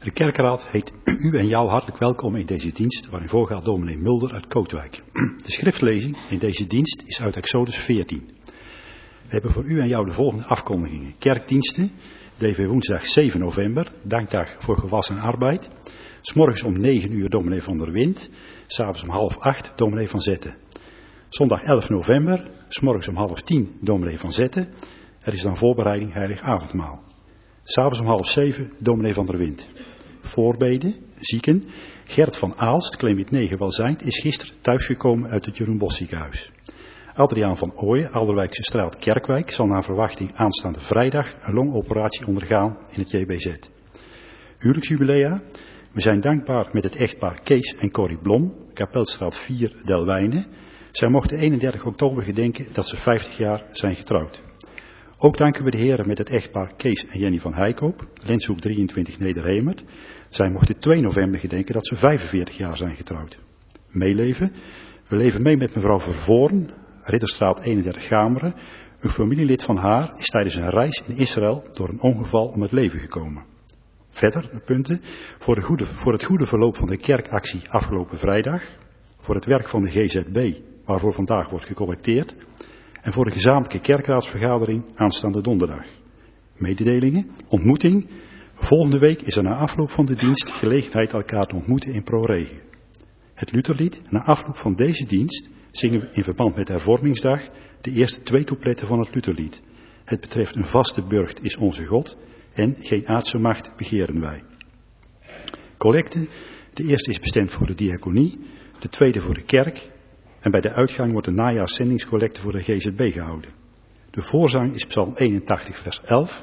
De kerkraad heet u en jou hartelijk welkom in deze dienst waarin voorgaat dominee Mulder uit Kootwijk. De schriftlezing in deze dienst is uit Exodus 14. We hebben voor u en jou de volgende afkondigingen. Kerkdiensten, DV woensdag 7 november, dankdag voor gewas en arbeid. 's Morgens om 9 uur dominee van der Wind, 's avonds om 7:30 dominee van Zetten. Zondag 11 november, 's morgens om 9:30 dominee van Zetten. Er is dan voorbereiding heilig avondmaal. 's avonds om 6:30 dominee van der Wind. Voorbeden, zieken. Gert van Aalst, claimit 9 welzijnd, is gisteren thuisgekomen uit het Jeroen Bosch ziekenhuis. Adriaan van Ooyen, Alderwijkse straat Kerkwijk, zal naar verwachting aanstaande vrijdag een longoperatie ondergaan in het JBZ. Huwelijksjubilea. We zijn dankbaar met het echtpaar Kees en Corrie Blom, Kapelstraat 4 Delwijnen. Zij mochten 31 oktober gedenken dat ze 50 jaar zijn getrouwd. Ook danken we de heren met het echtpaar Kees en Jenny van Heikoop, Lenshoek 23 Nederhemert. Zij mochten 2 november gedenken dat ze 45 jaar zijn getrouwd. Meeleven. We leven mee met mevrouw Vervoorn, Ridderstraat 31 Gameren. Een familielid van haar is tijdens een reis in Israël door een ongeval om het leven gekomen. Verder de punten. Voor het goede verloop van de kerkactie afgelopen vrijdag. Voor het werk van de GZB, waarvoor vandaag wordt gecollecteerd. En voor de gezamenlijke kerkraadsvergadering aanstaande donderdag. Mededelingen, ontmoeting. Volgende week is er na afloop van de dienst gelegenheid elkaar te ontmoeten in ProRegen. Het Lutherlied, na afloop van deze dienst zingen we in verband met de hervormingsdag de eerste 2 coupletten van het Lutherlied. Het betreft een vaste burcht is onze God en geen aardse macht begeren wij. Collecte, de eerste is bestemd voor de diaconie, de tweede voor de kerk. En bij de uitgang wordt de najaarszendingscollecte voor de GZB gehouden. De voorzang is Psalm 81 vers 11.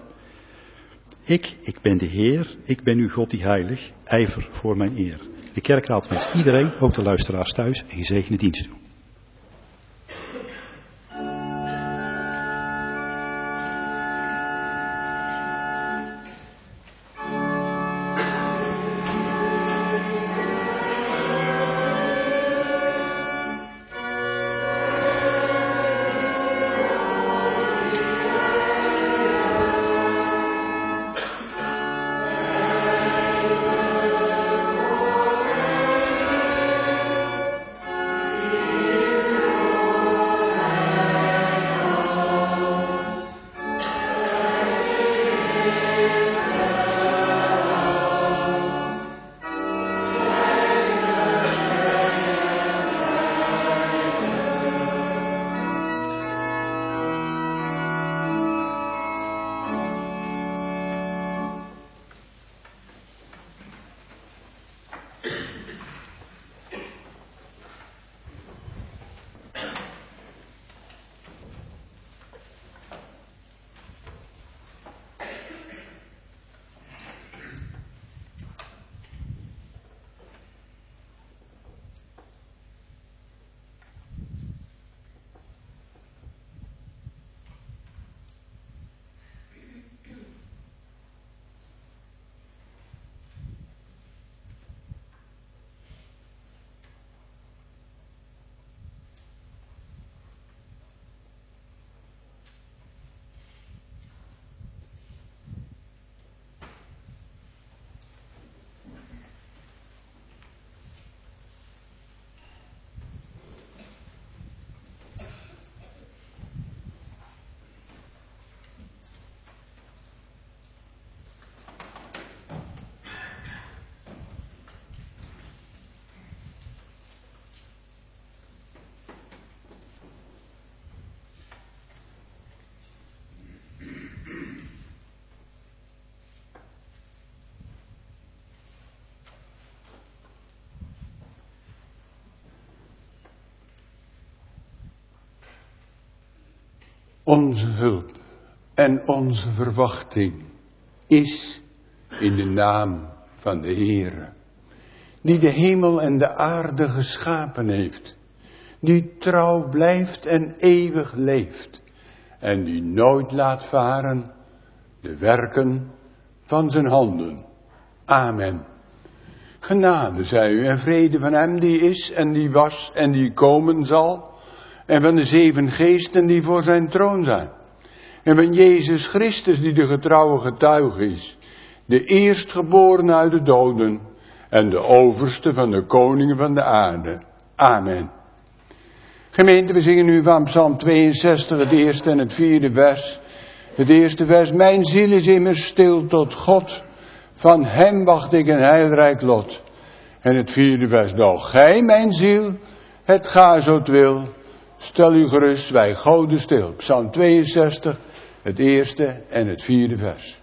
Ik ben de Heer, ik ben uw God die heilig, ijver voor mijn eer. De kerkraad wenst iedereen, ook de luisteraars thuis, een gezegende dienst toe. Onze hulp en onze verwachting is in de naam van de Heere, die de hemel en de aarde geschapen heeft, die trouw blijft en eeuwig leeft en die nooit laat varen de werken van zijn handen. Amen. Genade zij u en vrede van hem die is en die was en die komen zal, en van de 7 geesten die voor zijn troon zijn. En van Jezus Christus die de getrouwe getuige is, de eerstgeboren uit de doden en de overste van de koningen van de aarde. Amen. Gemeente, we zingen nu van Psalm 62, het eerste en het vierde vers. Het eerste vers, mijn ziel is immers stil tot God, van hem wacht ik een heilrijk lot. En het vierde vers, doch gij mijn ziel, het ga zo het wil, stel u gerust, wij goden stil. Psalm 62, het eerste en het vierde vers.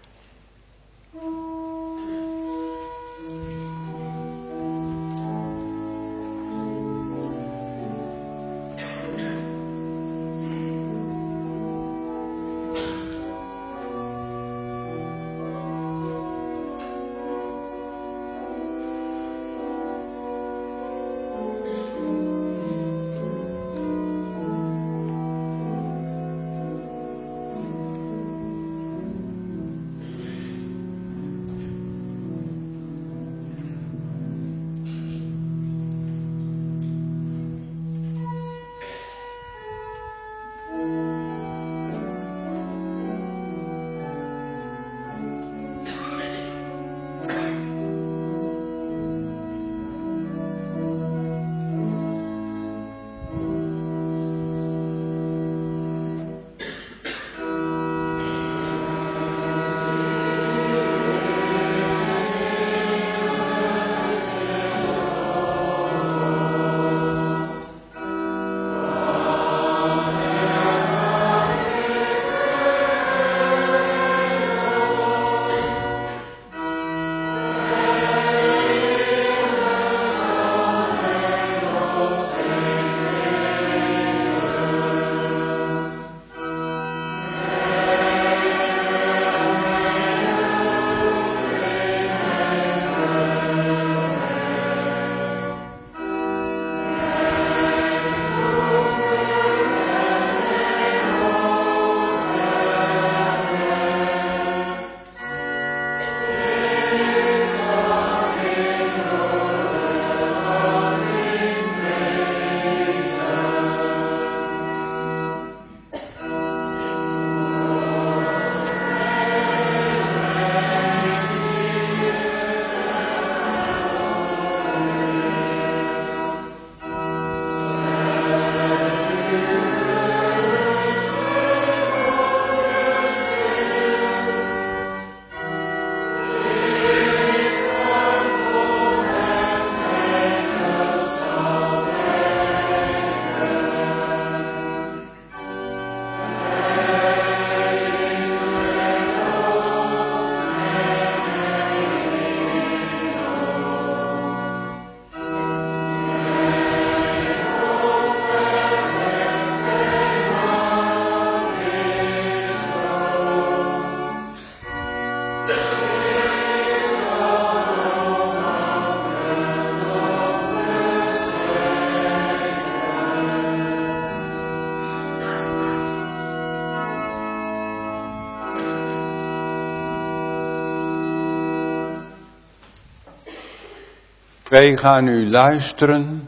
Wij gaan nu luisteren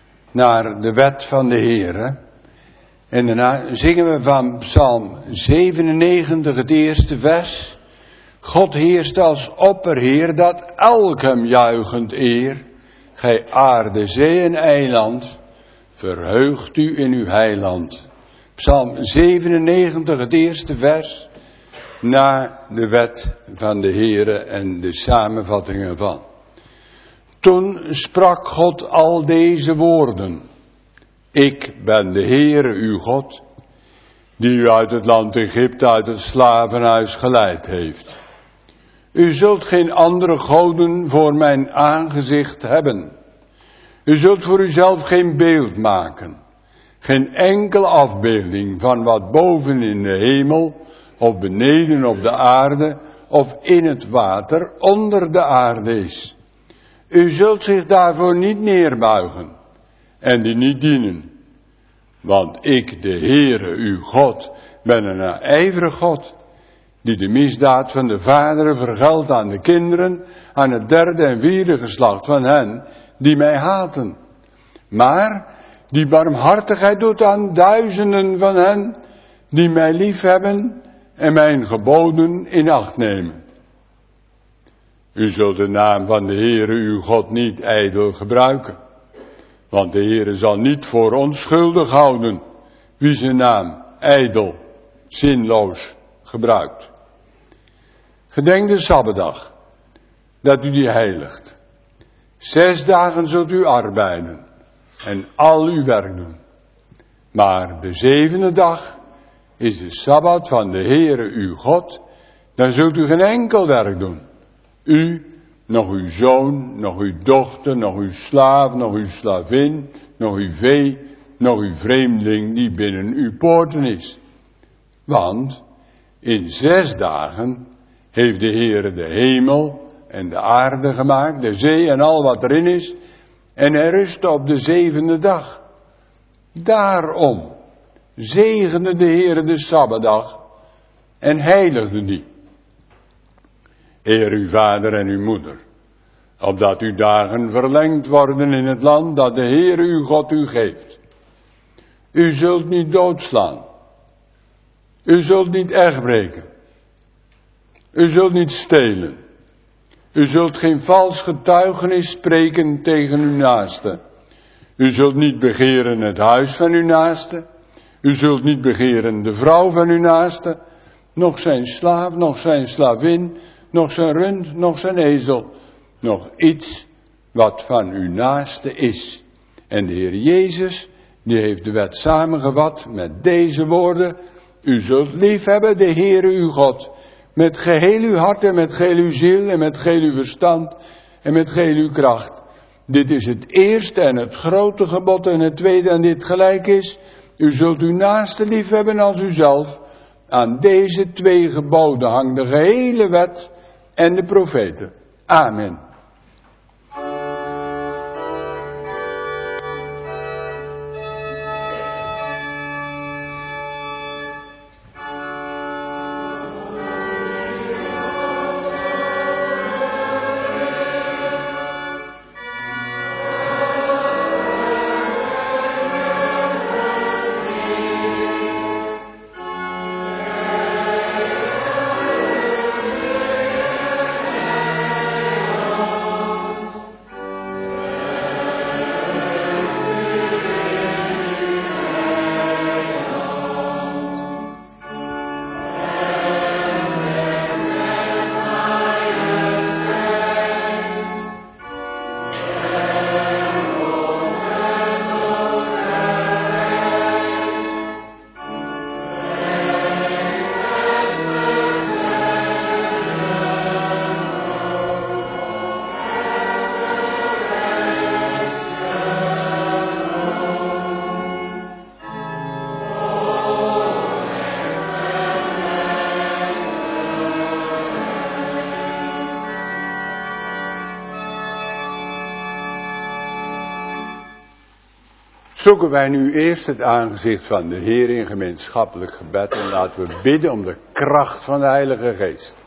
naar de wet van de Heere. En daarna zingen we van Psalm 97 het eerste vers. God heerst als opperheer, dat elk hem juichend eer. Gij aarde, zee en eiland, verheugt u in uw heiland. Psalm 97 het eerste vers, na de wet van de Heere en de samenvatting ervan. Toen sprak God al deze woorden. Ik ben de Heere uw God, die u uit het land Egypte, uit het slavenhuis geleid heeft. U zult geen andere goden voor mijn aangezicht hebben. U zult voor uzelf geen beeld maken. Geen enkele afbeelding van wat boven in de hemel, of beneden op de aarde, of in het water onder de aarde is. U zult zich daarvoor niet neerbuigen en die niet dienen. Want ik, de Heere, uw God, ben een ijverig God, die de misdaad van de vaderen vergeldt aan de kinderen, aan het derde en vierde geslacht van hen die mij haten. Maar die barmhartigheid doet aan duizenden van hen die mij liefhebben en mijn geboden in acht nemen. U zult de naam van de Heere uw God niet ijdel gebruiken. Want de Heere zal niet voor onschuldig houden wie zijn naam ijdel, zinloos gebruikt. Gedenk de Sabbatdag, dat u die heiligt. 6 dagen zult u arbeiden en al uw werk doen. Maar de 7e dag is de Sabbat van de Heere uw God. Dan zult u geen enkel werk doen. U, nog uw zoon, nog uw dochter, nog uw slaaf, nog uw slavin, nog uw vee, nog uw vreemdeling die binnen uw poorten is. Want in 6 dagen heeft de Heere de hemel en de aarde gemaakt, de zee en al wat erin is. En hij rustte op de 7e dag. Daarom zegende de Heere de Sabbatdag en heiligde die. Eer uw vader en uw moeder, opdat uw dagen verlengd worden in het land dat de Heere uw God u geeft. U zult niet doodslaan. U zult niet echtbreken. U zult niet stelen. U zult geen vals getuigenis spreken tegen uw naaste. U zult niet begeren het huis van uw naaste. U zult niet begeren de vrouw van uw naaste, nog zijn slaaf, nog zijn slavin, nog zijn rund, nog zijn ezel, nog iets wat van uw naaste is. En de Heer Jezus, die heeft de wet samengevat met deze woorden: u zult lief hebben de Heere uw God, met geheel uw hart en met geheel uw ziel en met geheel uw verstand en met geheel uw kracht. Dit is het eerste en het grote gebod, en het tweede en dit gelijk is: u zult uw naaste lief hebben als uzelf. Aan deze 2 geboden hangt de gehele wet en de profeten. Amen. Zoeken wij nu eerst het aangezicht van de Heer in gemeenschappelijk gebed en laten we bidden om de kracht van de Heilige Geest.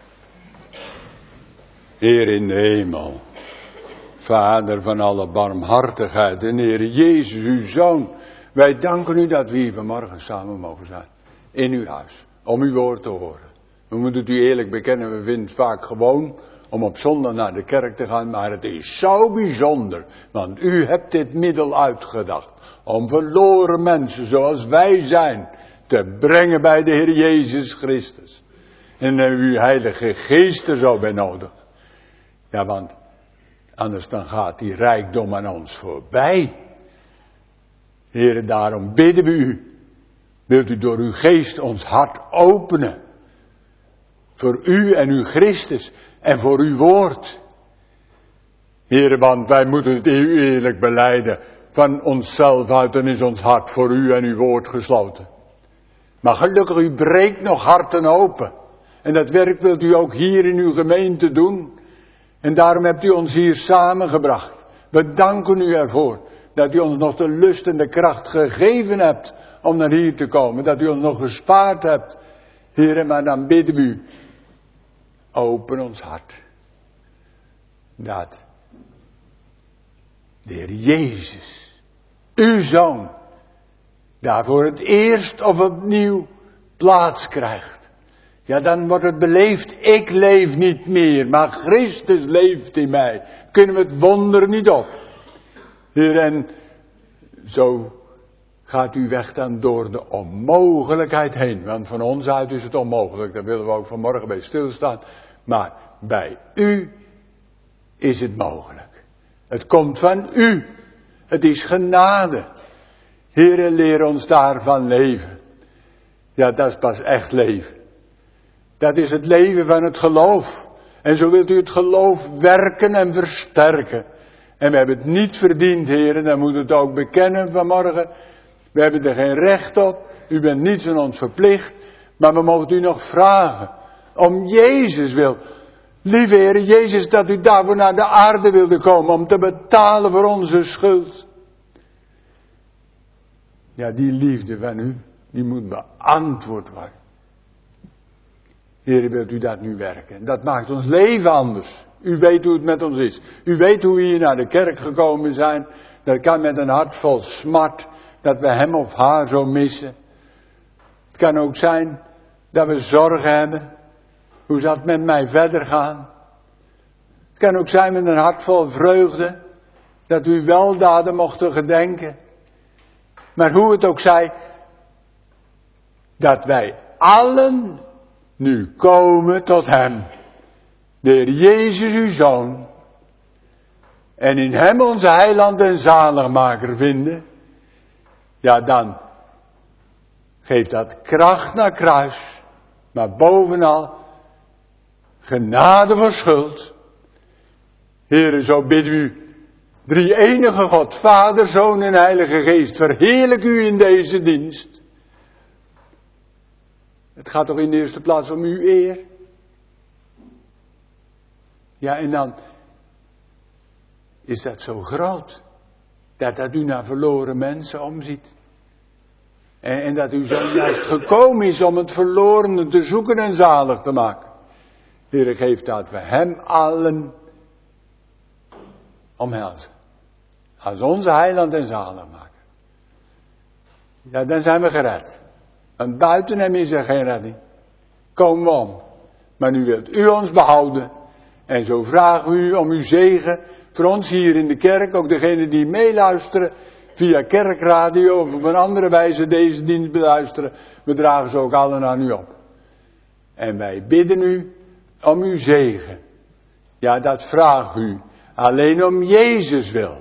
Heer in de hemel, Vader van alle barmhartigheid en Heer Jezus, uw Zoon, wij danken u dat we hier vanmorgen samen mogen zijn in uw huis, om uw woord te horen. We moeten het u eerlijk bekennen, we vinden het vaak gewoon om op zondag naar de kerk te gaan, maar het is zo bijzonder, want u hebt dit middel uitgedacht om verloren mensen zoals wij zijn te brengen bij de Heer Jezus Christus. En uw Heilige Geest er zo bij nodig. Ja, want anders dan gaat die rijkdom aan ons voorbij. Heere, daarom bidden we u. Wilt u door uw geest ons hart openen. Voor u en uw Christus en voor uw woord. Heere, want wij moeten het u eerlijk belijden. Van onszelf uit, dan is ons hart voor u en uw woord gesloten. Maar gelukkig, u breekt nog harten open. En dat werk wilt u ook hier in uw gemeente doen. En daarom hebt u ons hier samengebracht. We danken u ervoor dat u ons nog de lust en de kracht gegeven hebt om naar hier te komen. Dat u ons nog gespaard hebt. Heere, maar dan bidden we u, open ons hart. Dat de Heer Jezus, uw Zoon, daar voor het eerst of opnieuw plaats krijgt Ja, dan wordt het beleefd. Ik leef niet meer, maar Christus leeft in mij. Kunnen we het wonder niet op. Heer, en zo gaat u weg dan door de onmogelijkheid heen. Want van ons uit is het onmogelijk. Daar willen we ook vanmorgen bij stilstaan. Maar bij u is het mogelijk. Het komt van u. Het is genade. Heere, leer ons daarvan leven. Ja, dat is pas echt leven. Dat is het leven van het geloof. En zo wilt u het geloof werken en versterken. En we hebben het niet verdiend, heren, dan moeten we het ook bekennen vanmorgen. We hebben er geen recht op. U bent niets aan ons verplicht. Maar we mogen u nog vragen. Om Jezus wil. Lieve Heer Jezus, dat u daarvoor naar de aarde wilde komen. Om te betalen voor onze schuld. Ja, die liefde van u, die moet beantwoord worden. Heer, wilt u dat nu werken? Dat maakt ons leven anders. U weet hoe het met ons is. U weet hoe we hier naar de kerk gekomen zijn. Dat kan met een hart vol smart. Dat we hem of haar zo missen. Het kan ook zijn dat we zorgen hebben. Hoe zal het met mij verder gaan? Het kan ook zijn met een hart vol vreugde. Dat u weldaden mochten gedenken. Maar hoe het ook zij. Dat wij allen nu komen tot hem. De Heer Jezus uw Zoon. En in hem onze heiland en zaligmaker vinden. Ja, dan geeft dat kracht naar kruis. Maar bovenal genade voor schuld. Heere, zo bid u. Drie enige God, Vader, Zoon en Heilige Geest. Verheerlijk u in deze dienst. Het gaat toch in de eerste plaats om uw eer. Ja, en dan is dat zo groot. Dat u naar verloren mensen omziet. En dat u zo juist gekomen is om het verlorene te zoeken en zalig te maken. Heere, geef dat we hem allen omhelzen. Als onze heiland en zaligmaker. Ja, dan zijn we gered. Want buiten hem is er geen redding. Komen we om. Maar nu wilt u ons behouden. En zo vragen we u om uw zegen voor ons hier in de kerk. Ook degenen die meeluisteren via kerkradio of op een andere wijze deze dienst beluisteren. We dragen ze ook allen aan u op. En wij bidden u om uw zegen. Ja, dat vraag u. Alleen om Jezus wil.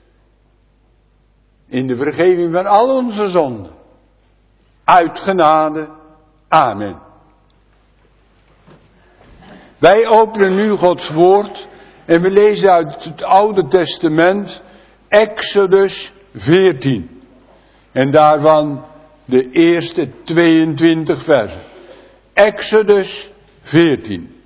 In de vergeving van al onze zonden. Uit genade. Amen. Wij openen nu Gods woord. En we lezen uit het Oude Testament. Exodus 14. En daarvan de eerste 22 versen. Exodus 14.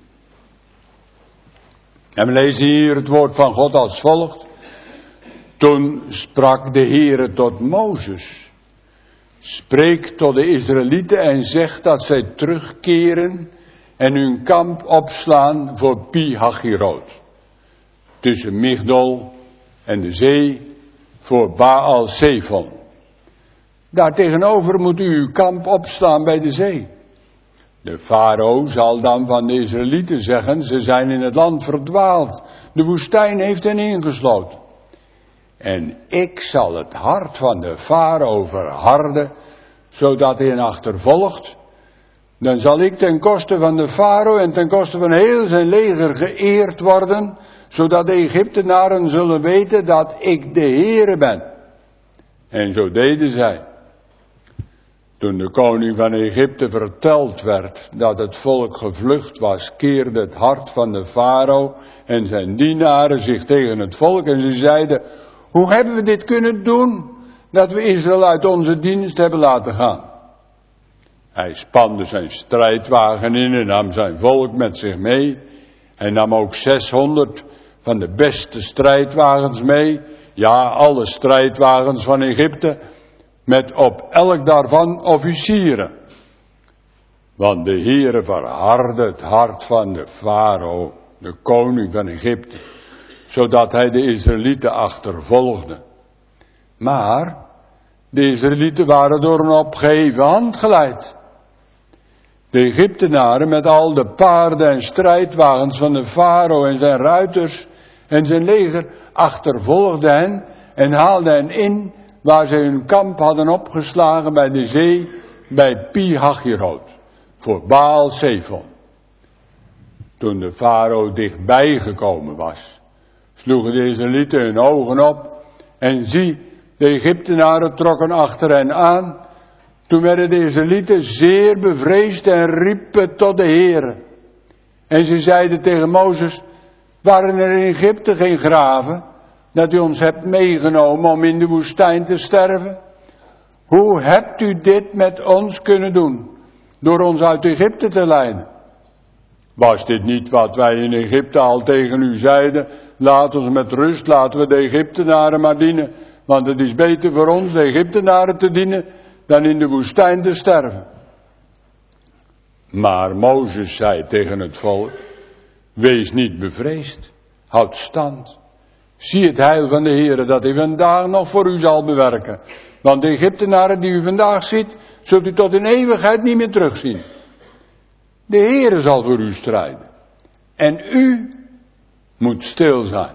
En we lezen hier het woord van God als volgt. Toen sprak de Heere tot Mozes. Spreek tot de Israëlieten en zeg dat zij terugkeren en hun kamp opslaan voor Pi-Hachiroth. Tussen Migdol en de zee voor Baal-Zephon. Daartegenover moet u uw kamp opslaan bij de zee. De farao zal dan van de Israëlieten zeggen, ze zijn in het land verdwaald. De woestijn heeft hen ingesloten. En ik zal het hart van de farao verharden, zodat hij hen achtervolgt. Dan zal ik ten koste van de farao en ten koste van heel zijn leger geëerd worden, zodat de Egyptenaren zullen weten dat ik de Heere ben. En zo deden zij. Toen de koning van Egypte verteld werd dat het volk gevlucht was, keerde het hart van de farao en zijn dienaren zich tegen het volk en ze zeiden, hoe hebben we dit kunnen doen, dat we Israël uit onze dienst hebben laten gaan? Hij spande zijn strijdwagen in en nam zijn volk met zich mee. Hij nam ook 600 van de beste strijdwagens mee. Ja, alle strijdwagens van Egypte. Met op elk daarvan officieren. Want de Heere verhardde het hart van de farao, de koning van Egypte. Zodat hij de Israëlieten achtervolgde. Maar de Israëlieten waren door een opgeheven hand geleid. De Egyptenaren met al de paarden en strijdwagens van de farao en zijn ruiters en zijn leger achtervolgden hen en haalden hen in waar zij hun kamp hadden opgeslagen bij de zee bij Pi-Hahiroth voor Baal Zephon. Toen de farao dichtbij gekomen was, sloegen de Israëlieten hun ogen op en zie, de Egyptenaren trokken achter hen aan. Toen werden de Israëlieten zeer bevreesd en riepen tot de Heere. En ze zeiden tegen Mozes, waren er in Egypte geen graven, dat u ons hebt meegenomen om in de woestijn te sterven? Hoe hebt u dit met ons kunnen doen, door ons uit Egypte te leiden? Was dit niet wat wij in Egypte al tegen u zeiden? Laat ons met rust, laten we de Egyptenaren maar dienen. Want het is beter voor ons de Egyptenaren te dienen dan in de woestijn te sterven. Maar Mozes zei tegen het volk, wees niet bevreesd, houd stand. Zie het heil van de Heere dat hij vandaag nog voor u zal bewerken. Want de Egyptenaren die u vandaag ziet, zult u tot in eeuwigheid niet meer terugzien. De Heere zal voor u strijden. En u moet stil zijn.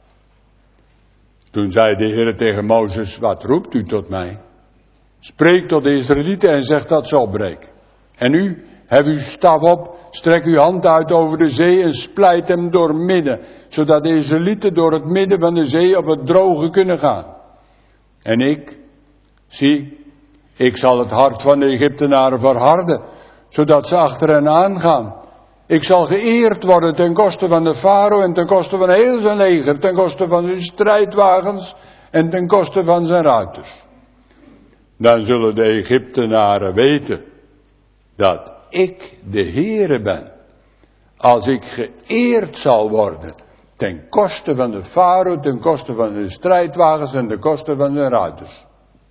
Toen zei de Heere tegen Mozes, wat roept u tot mij? Spreek tot de Israëlieten en zeg dat ze opbreken. En u, hef uw staf op, strek uw hand uit over de zee en splijt hem door midden, zodat de Israëlieten door het midden van de zee op het droge kunnen gaan. En ik zal het hart van de Egyptenaren verharden, zodat ze achter hen aangaan. Ik zal geëerd worden ten koste van de farao en ten koste van heel zijn leger, ten koste van zijn strijdwagens en ten koste van zijn ruiters. Dan zullen de Egyptenaren weten dat ik de Heere ben, als ik geëerd zal worden ten koste van de farao, ten koste van de strijdwagens en ten koste van zijn ruiters.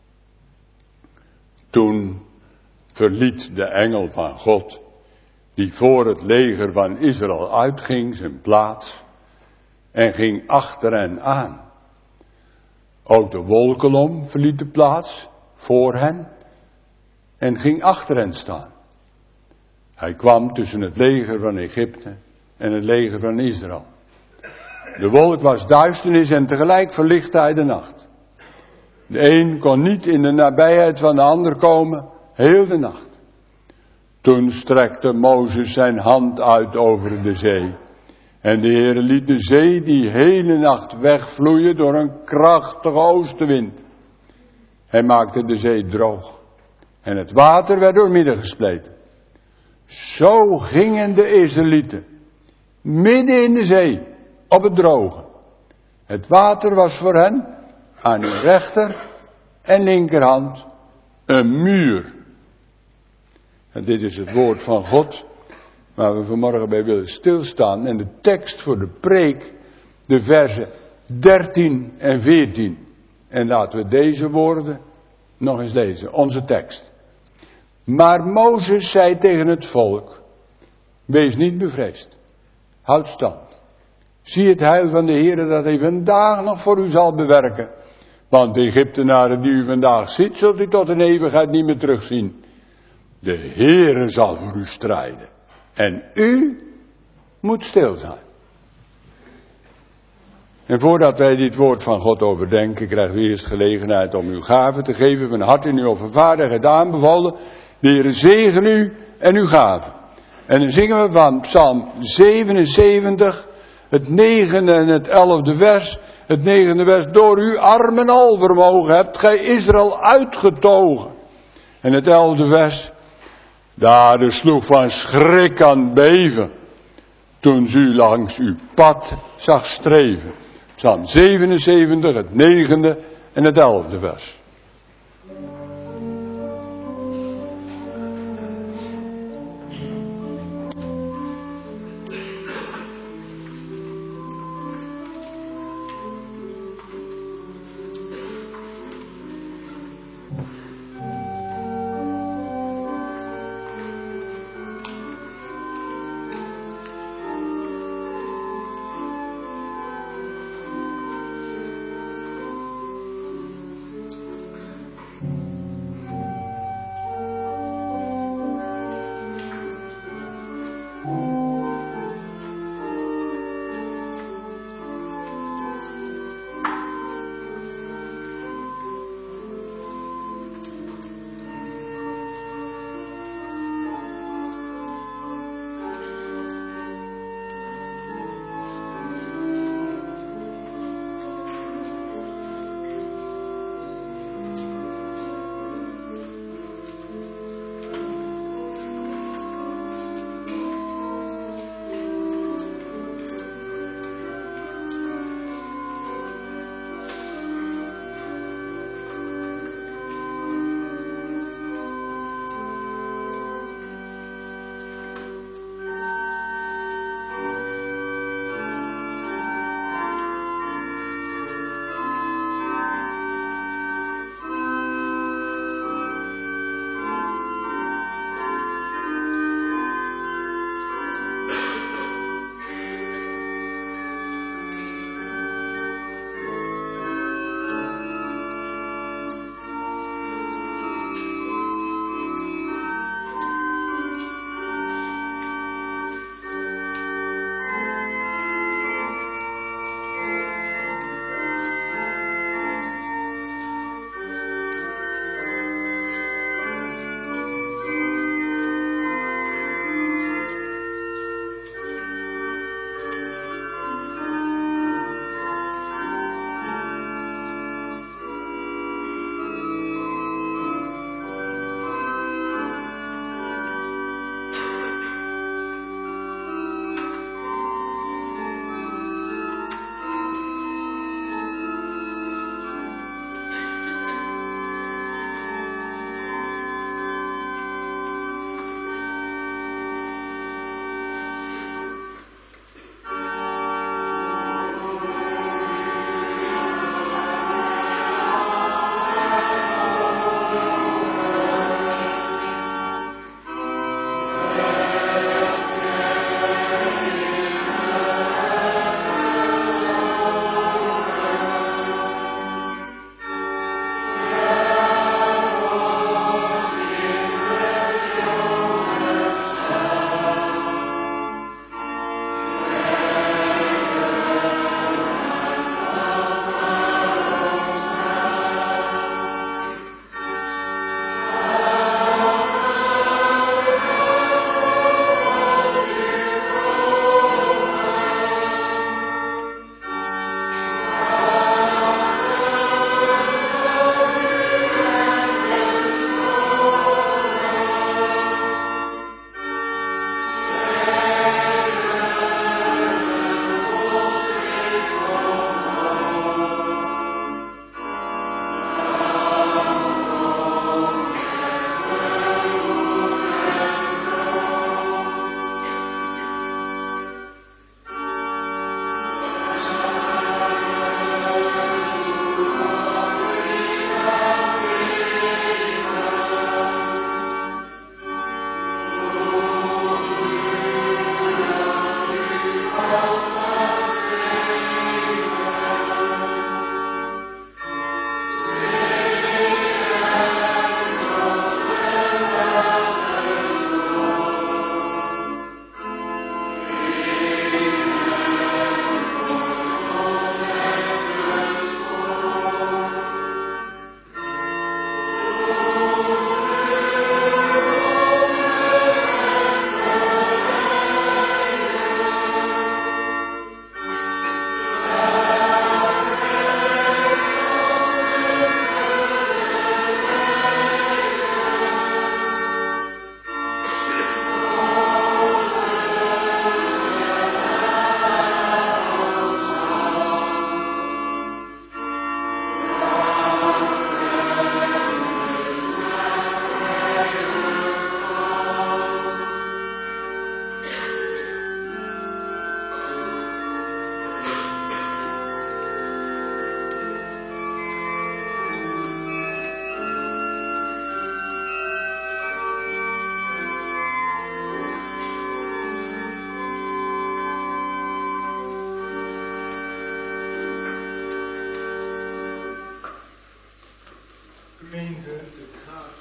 Toen verliet de engel van God, die voor het leger van Israël uitging, zijn plaats en ging achter hen aan. Ook de wolkolom verliet de plaats voor hen en ging achter hen staan. Hij kwam tussen het leger van Egypte en het leger van Israël. De wolk was duisternis en tegelijk verlichtte hij de nacht. De een kon niet in de nabijheid van de ander komen, heel de nacht. Toen strekte Mozes zijn hand uit over de zee. En de Heere liet de zee die hele nacht wegvloeien door een krachtige oostenwind. Hij maakte de zee droog. En het water werd doormidden gespleten. Zo gingen de Israëlieten midden in de zee op het droge. Het water was voor hen aan hun rechter en linkerhand een muur. En dit is het woord van God waar we vanmorgen bij willen stilstaan. En de tekst voor de preek, de versen 13 en 14. En laten we deze woorden nog eens lezen, onze tekst. Maar Mozes zei tegen het volk, wees niet bevreesd, houd stand. Zie het heil van de Heere dat hij vandaag nog voor u zal bewerken. Want de Egyptenaren die u vandaag ziet, zult u tot in eeuwigheid niet meer terugzien. De Heere zal voor u strijden. En u moet stil zijn. En voordat wij dit woord van God overdenken, krijgen we eerst gelegenheid om uw gaven te geven. Van harte in uw overvaardigheid aanbevolen. De Heere zegen u en uw gaven. En dan zingen we van Psalm 77, het 9e en het 11e vers. Het 9e vers, door uw arm en alvermogen hebt gij Israël uitgetogen. En het 11e vers, daar sloeg van schrik aan beven, toen ze u langs uw pad zag streven. Psalm 77, het 9e en het 11e vers.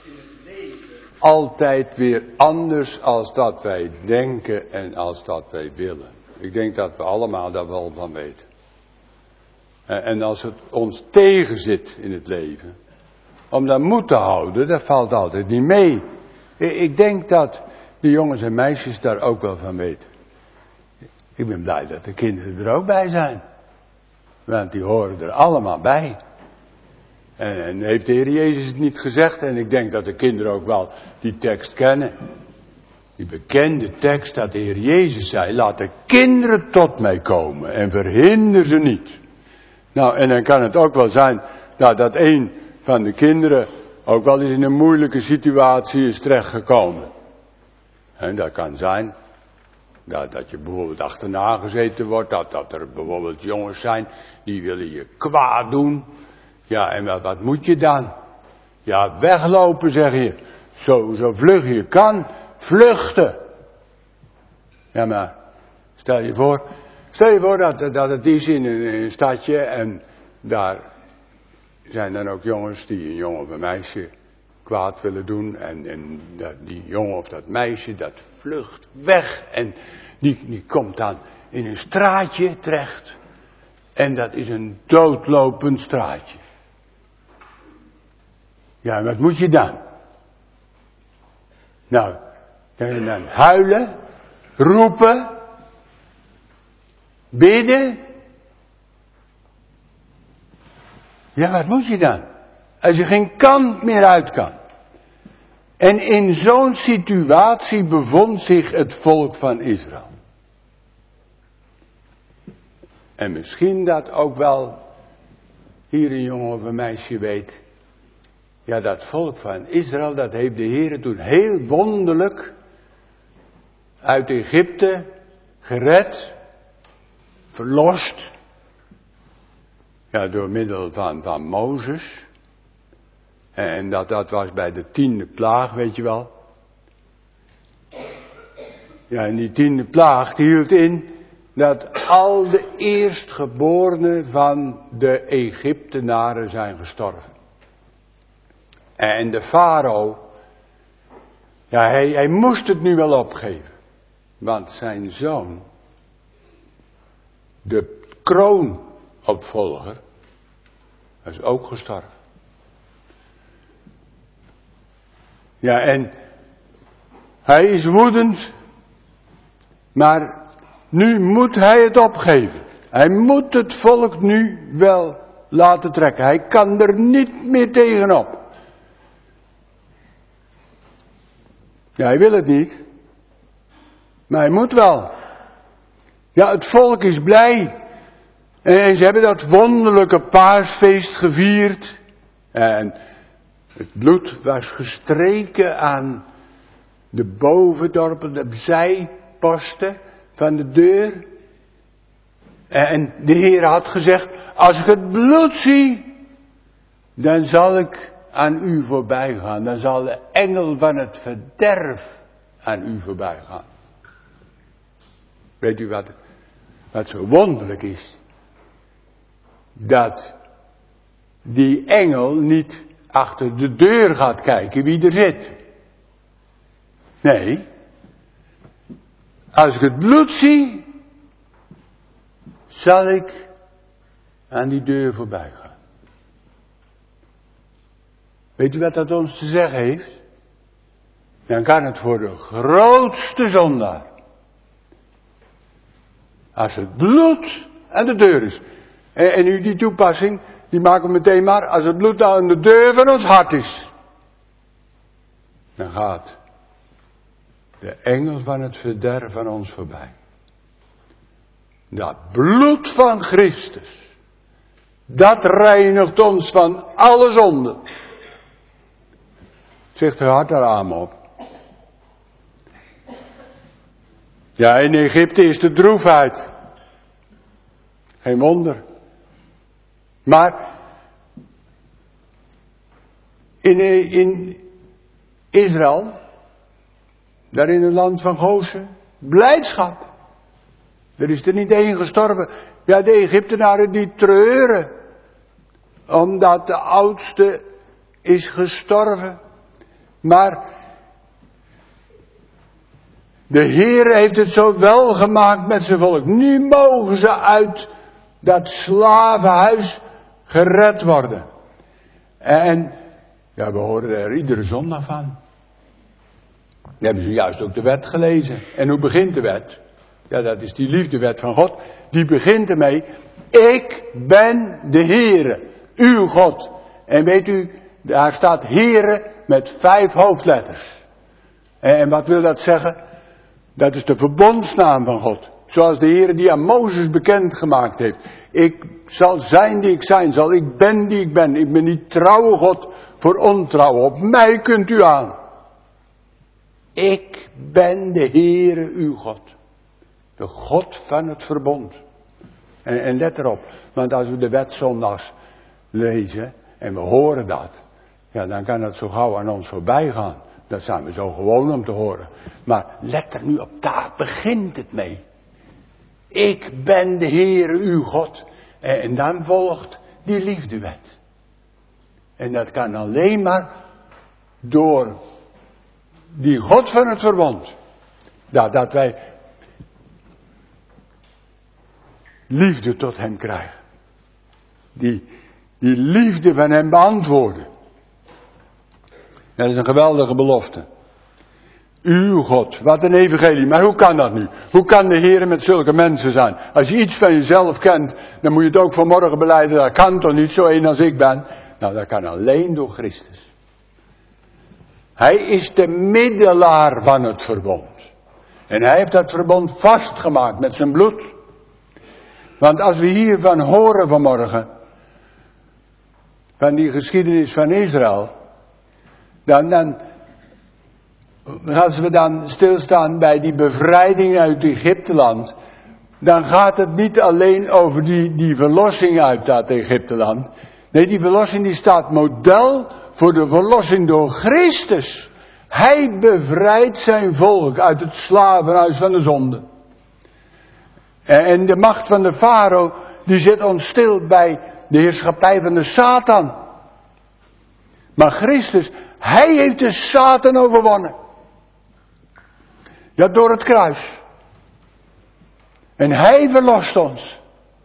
in het leven altijd weer anders als dat wij denken en als dat wij willen. Ik denk dat we allemaal daar wel van weten. En als het ons tegenzit in het leven, om dat moed te houden, dat valt altijd niet mee. Ik denk dat de jongens en meisjes daar ook wel van weten. Ik ben blij dat de kinderen er ook bij zijn. Want die horen er allemaal bij. En heeft de Heer Jezus het niet gezegd, en ik denk dat de kinderen ook wel die tekst kennen. Die bekende tekst dat de Heer Jezus zei, laat de kinderen tot mij komen en verhinder ze niet. Nou, en dan kan het ook wel zijn dat een van de kinderen ook wel eens in een moeilijke situatie is terechtgekomen. En dat kan zijn dat je bijvoorbeeld achterna gezeten wordt, dat er bijvoorbeeld jongens zijn die willen je kwaad doen. Ja, en wat moet je dan? Ja, weglopen zeg je. Zo vlug je kan, vluchten. Ja, maar stel je voor dat het is in een stadje en daar zijn dan ook jongens die een jongen of een meisje kwaad willen doen. En die jongen of dat meisje dat vlucht weg en die komt dan in een straatje terecht. En dat is een doodlopend straatje. Ja, en wat moet je dan? Nou, kan je dan huilen, roepen, bidden? Ja, wat moet je dan? Als je geen kant meer uit kan. En in zo'n situatie bevond zich het volk van Israël. En misschien dat ook wel hier een jongen of een meisje weet. Ja, dat volk van Israël, dat heeft de Heer toen heel wonderlijk uit Egypte gered, verlost. Ja, door middel van Mozes. En dat was bij de 10e plaag, weet je wel. Ja, en die 10e plaag, die hield in dat al de eerstgeborenen van de Egyptenaren zijn gestorven. En de farao, ja, hij moest het nu wel opgeven. Want zijn zoon, de kroonopvolger, is ook gestorven. Ja, en hij is woedend, maar nu moet hij het opgeven. Hij moet het volk nu wel laten trekken. Hij kan er niet meer tegenop. Ja, hij wil het niet. Maar hij moet wel. Ja, het volk is blij. En ze hebben dat wonderlijke paasfeest gevierd. En het bloed was gestreken aan de bovendorpen, de zijposten van de deur. En de Heer had gezegd, als ik het bloed zie, dan zal ik aan u voorbij gaan. Dan zal de engel van het verderf aan u voorbij gaan. Weet u wat zo wonderlijk is? Dat die engel niet achter de deur gaat kijken wie er zit. Nee. Als ik het bloed zie, zal ik aan die deur voorbij gaan. Weet u wat dat ons te zeggen heeft? Dan kan het voor de grootste zondaar. Als het bloed aan de deur is. En nu die toepassing, die maken we meteen maar. Als het bloed aan de deur van ons hart is. Dan gaat de engel van het verderf van ons voorbij. Dat bloed van Christus. Dat reinigt ons van alle zonde. Zegt uw hart daar amen op. Ja, in Egypte is de droefheid. Geen wonder. Maar in Israël, daar in het land van Gozen, blijdschap. Er is er niet één gestorven. Ja, de Egyptenaren die treuren. Omdat de oudste is gestorven. Maar de Heer heeft het zo wel gemaakt met zijn volk. Nu mogen ze uit dat slavenhuis gered worden. En ja, we horen er iedere zondag van. We hebben zojuist ook de wet gelezen. En hoe begint de wet? Ja, dat is die liefdewet van God. Die begint ermee. Ik ben de Heere, uw God. En weet u, daar staat Heere met 5 hoofdletters. En wat wil dat zeggen? Dat is de verbondsnaam van God. Zoals de Heere die aan Mozes bekendgemaakt heeft. Ik zal zijn die ik zijn zal. Ik ben die ik ben. Ik ben die trouwe God voor ontrouw. Op mij kunt u aan. Ik ben de Heere uw God. De God van het verbond. En let erop. Want als we de wet zondags lezen. En we horen dat. Ja, dan kan dat zo gauw aan ons voorbij gaan. Dat zijn we zo gewoon om te horen. Maar let er nu op. Daar begint het mee. Ik ben de Heere uw God. En dan volgt die liefdewet. En dat kan alleen maar door die God van het verbond. Dat wij liefde tot hem krijgen. Die liefde van hem beantwoorden. Dat is een geweldige belofte. Uw God, wat een evangelie. Maar hoe kan dat nu? Hoe kan de Heer met zulke mensen zijn? Als je iets van jezelf kent, dan moet je het ook vanmorgen belijden. Dat kan toch niet, zo één als ik ben? Nou, dat kan alleen door Christus. Hij is de middelaar van het verbond. En hij heeft dat verbond vastgemaakt met zijn bloed. Want als we hiervan horen vanmorgen, van die geschiedenis van Israël, dan als we dan stilstaan bij die bevrijding uit Egypteland, dan gaat het niet alleen over die verlossing uit dat Egypteland. Nee, die verlossing die staat model voor de verlossing door Christus. Hij bevrijdt zijn volk uit het slavenhuis van de zonde. En de macht van de farao, die zit ons stil bij de heerschappij van de Satan. Maar Christus, hij heeft de Satan overwonnen. Ja, door het kruis. En hij verlost ons.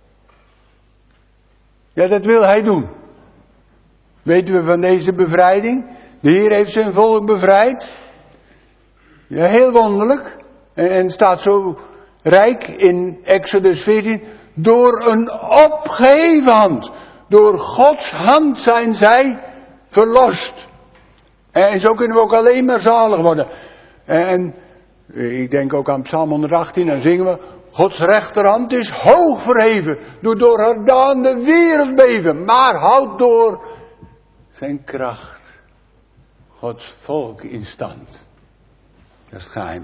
Ja, dat wil hij doen. Weten we van deze bevrijding? De Heer heeft zijn volk bevrijd. Ja, heel wonderlijk. En staat zo rijk in Exodus 14. Door een opgeheven hand. Door Gods hand zijn zij verlost. En zo kunnen we ook alleen maar zalig worden. En ik denk ook aan Psalm 118, dan zingen we: Gods rechterhand is hoog verheven, doet door haar daan de wereld beven, maar houdt door zijn kracht Gods volk in stand. Dat is het geheim.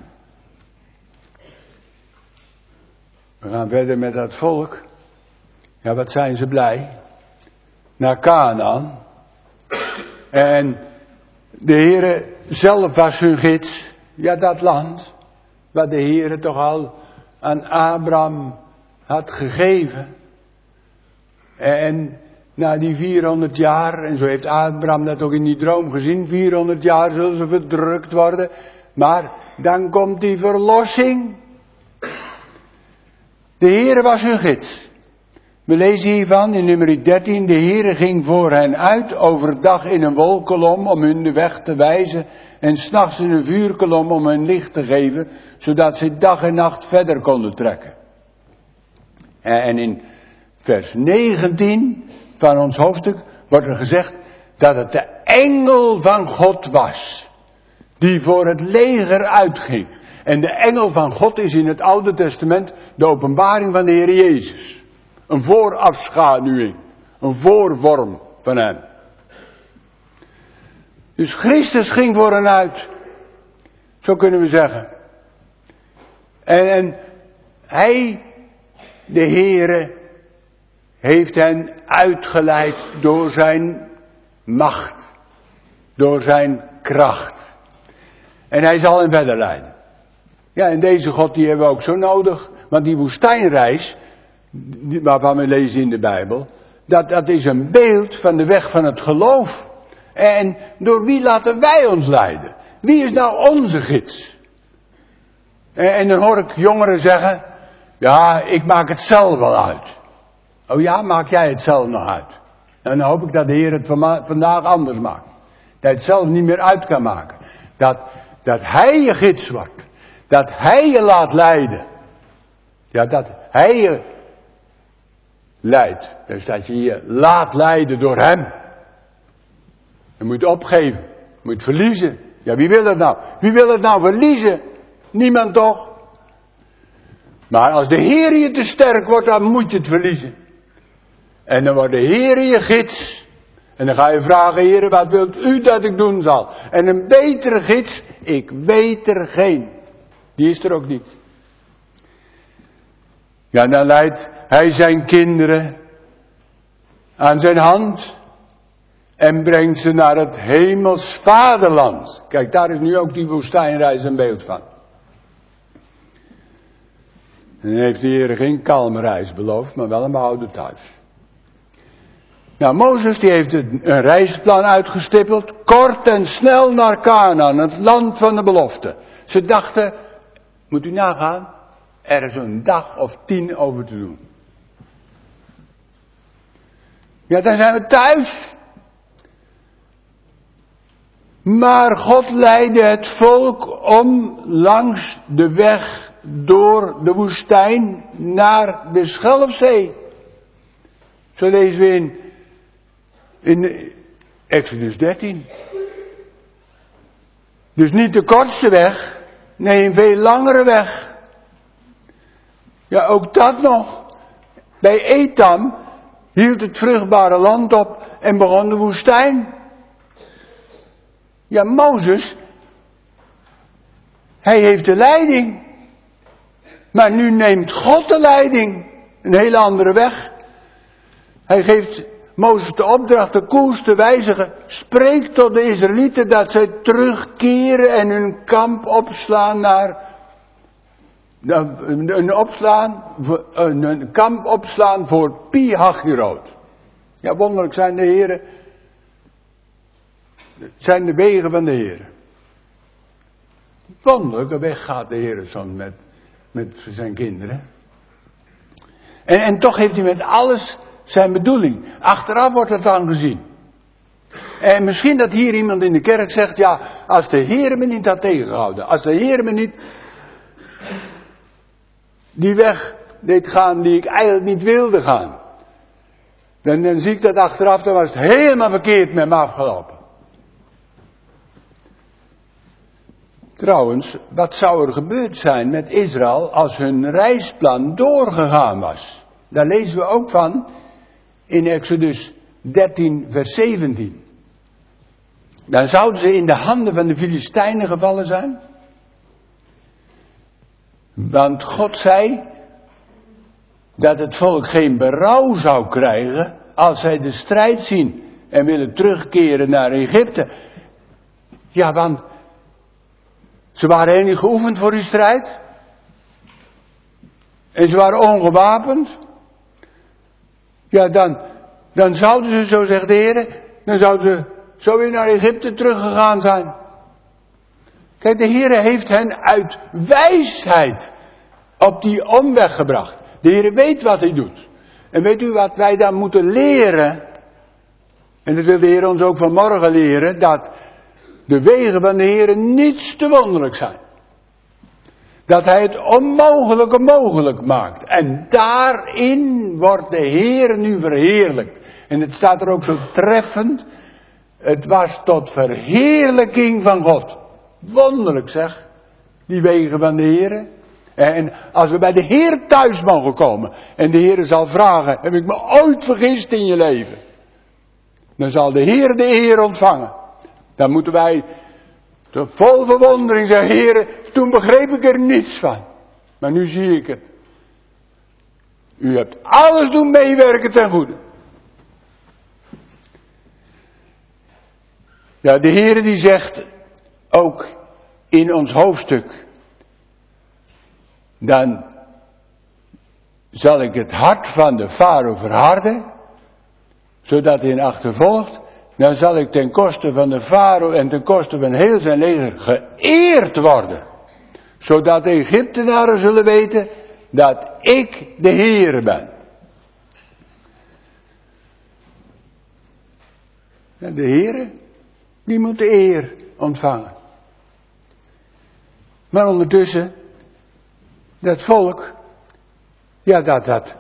We gaan verder met dat volk. Ja, wat zijn ze blij. Naar Kanaan. En de Heere zelf was hun gids. Ja, dat land. Wat de Heere toch al aan Abraham had gegeven. En na die 400 jaar, en zo heeft Abraham dat ook in die droom gezien, 400 jaar zullen ze verdrukt worden. Maar dan komt die verlossing. De Heere was hun gids. We lezen hiervan in nummer 13. De Heere ging voor hen uit, overdag in een wolkolom om hun de weg te wijzen. En 's nachts in een vuurkolom om hun licht te geven, zodat ze dag en nacht verder konden trekken. En in vers 19 van ons hoofdstuk wordt er gezegd dat het de engel van God was. Die voor het leger uitging. En de engel van God is in het Oude Testament de openbaring van de Heer Jezus. Een voorafschaduwing. Een voorvorm van hem. Dus Christus ging voor hen uit. Zo kunnen we zeggen. En hij, de Heere, heeft hen uitgeleid door zijn macht. Door zijn kracht. En hij zal hen verder leiden. Ja, en deze God die hebben we ook zo nodig. Want die woestijnreis, waarvan we lezen in de Bijbel, dat is een beeld van de weg van het geloof. En door wie laten wij ons leiden? Wie is nou onze gids? En dan hoor ik jongeren zeggen, ja, ik maak het zelf wel uit. Oh ja, maak jij het zelf nog uit? En dan hoop ik dat de Heer het vandaag anders maakt. Dat je het zelf niet meer uit kan maken. Dat Hij je gids wordt. Dat Hij je laat leiden. Ja, dat Hij je leidt. Dus dat je je laat leiden door Hem. Je moet opgeven. Je moet verliezen. Ja, wie wil het nou? Wie wil het nou verliezen? Niemand toch? Maar als de Heer je te sterk wordt, dan moet je het verliezen. En dan wordt de Heer je gids. En dan ga je vragen, Heer, wat wilt u dat ik doen zal? En een betere gids, ik weet er geen. Die is er ook niet. Ja, dan leidt hij zijn kinderen aan zijn hand en brengt ze naar het hemels vaderland. Kijk, daar is nu ook die woestijnreis een beeld van. En dan heeft de Heer geen kalme reis beloofd, maar wel een behouden thuis. Nou, Mozes die heeft een reisplan uitgestippeld, kort en snel naar Kanaan, het land van de belofte. Ze dachten, moet u nagaan, er is een dag of 10 over te doen. Ja, dan zijn we thuis. Maar God leidde het volk om langs de weg door de woestijn naar de Schelfzee. Zo lezen we in Exodus 13. Dus niet de kortste weg, nee, een veel langere weg. Ja, ook dat nog. Bij Etam hield het vruchtbare land op en begon de woestijn. Ja, Mozes, hij heeft de leiding. Maar nu neemt God de leiding. Een hele andere weg. Hij geeft Mozes de opdracht de koers te wijzigen. Spreek tot de Israëlieten dat zij terugkeren en hun kamp opslaan naar... Een kamp opslaan voor Pi-Hachiroot. Ja, wonderlijk zijn de heren. Zijn de wegen van de Heer. Wonderlijke weg gaat de Heer soms met zijn kinderen. En toch heeft hij met alles zijn bedoeling. Achteraf wordt het dan gezien. En misschien dat hier iemand in de kerk zegt, ja, als de Heer me niet had tegengehouden. Als de Heer me niet die weg deed gaan die ik eigenlijk niet wilde gaan. Dan zie ik dat achteraf, dan was het helemaal verkeerd met me afgelopen. Trouwens, wat zou er gebeurd zijn met Israël als hun reisplan doorgegaan was? Daar lezen we ook van in Exodus 13 vers 17. Dan zouden ze in de handen van de Filistijnen gevallen zijn. Want God zei dat het volk geen berouw zou krijgen als zij de strijd zien en willen terugkeren naar Egypte. Ja, want ze waren helemaal niet geoefend voor die strijd. En ze waren ongewapend. Ja, dan zouden ze, zo zegt de Heer, dan zouden ze zo weer naar Egypte teruggegaan zijn. Kijk, de Heer heeft hen uit wijsheid op die omweg gebracht. De Heer weet wat hij doet. En weet u wat wij dan moeten leren? En dat wil de Heer ons ook vanmorgen leren, dat de wegen van de Heer niets te wonderlijk zijn. Dat hij het onmogelijke mogelijk maakt. En daarin wordt de Heer nu verheerlijkt. En het staat er ook zo treffend. Het was tot verheerlijking van God. Wonderlijk zeg. Die wegen van de Heer. En als we bij de Heer thuis mogen komen. En de Heer zal vragen. Heb ik me ooit vergist in je leven? Dan zal de Heer de eer ontvangen. Dan moeten wij vol verwondering zeggen, Heer, toen begreep ik er niets van. Maar nu zie ik het. U hebt alles doen meewerken ten goede. Ja, de Heer die zegt ook in ons hoofdstuk, dan zal ik het hart van de farao verharden, zodat hij hen achtervolgt. dan zal ik ten koste van de farao en ten koste van heel zijn leger geëerd worden. Zodat de Egyptenaren zullen weten dat ik de Heer ben. En de Heer, die moet de eer ontvangen. Maar ondertussen, dat volk, ja dat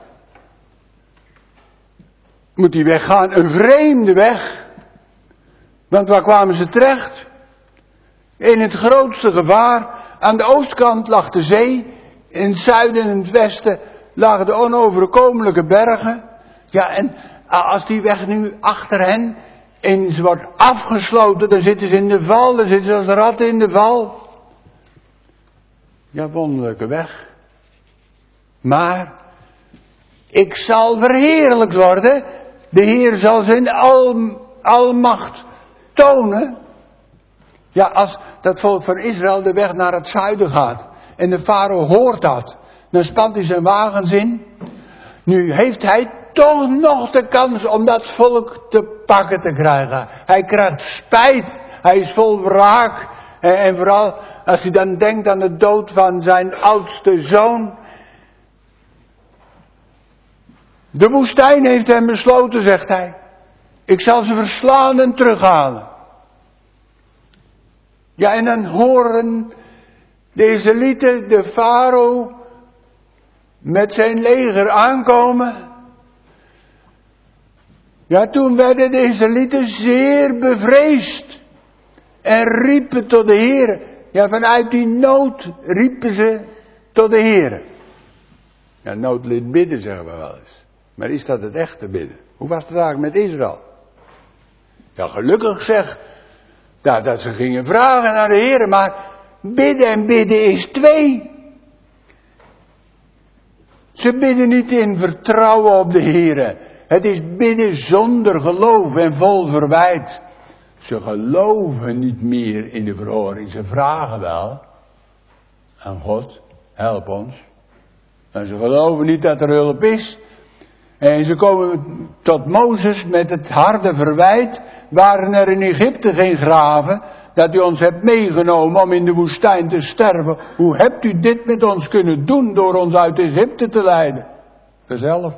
moet die weg gaan, een vreemde weg. Want waar kwamen ze terecht? In het grootste gevaar. Aan de oostkant lag de zee. In het zuiden en het westen lagen de onoverkomelijke bergen. Ja, en als die weg nu achter hen eens wordt afgesloten, dan zitten ze in de val. Dan zitten ze als ratten in de val. Ja, wonderlijke weg. Maar ik zal verheerlijkt worden. De Heer zal zijn almacht tonen. Ja, als dat volk van Israël de weg naar het zuiden gaat en de farao hoort dat, dan spant hij zijn wagens in. Nu heeft hij toch nog de kans om dat volk te pakken te krijgen. Hij krijgt spijt, hij is vol wraak. En vooral als hij dan denkt aan de dood van zijn oudste zoon. De woestijn heeft hem besloten, zegt hij. Ik zal ze verslaan en terughalen. Ja, en dan horen de Israëlieten de farao met zijn leger aankomen. Ja, toen werden de Israëlieten zeer bevreesd. En riepen tot de Heer. Ja, vanuit die nood riepen ze tot de Heer. Ja, nood liet bidden, zeggen we wel eens. Maar is dat het echte bidden? Hoe was het eigenlijk met Israël? Ja, gelukkig zeg, dat ze gingen vragen naar de Heer, maar bidden en bidden is twee. Ze bidden niet in vertrouwen op de Heer. Het is bidden zonder geloof en vol verwijt. Ze geloven niet meer in de verhoring. Ze vragen wel aan God, help ons. En ze geloven niet dat er hulp is. En ze komen tot Mozes met het harde verwijt. Waren er in Egypte geen graven, dat u ons hebt meegenomen om in de woestijn te sterven. Hoe hebt u dit met ons kunnen doen door ons uit Egypte te leiden? Vanzelf.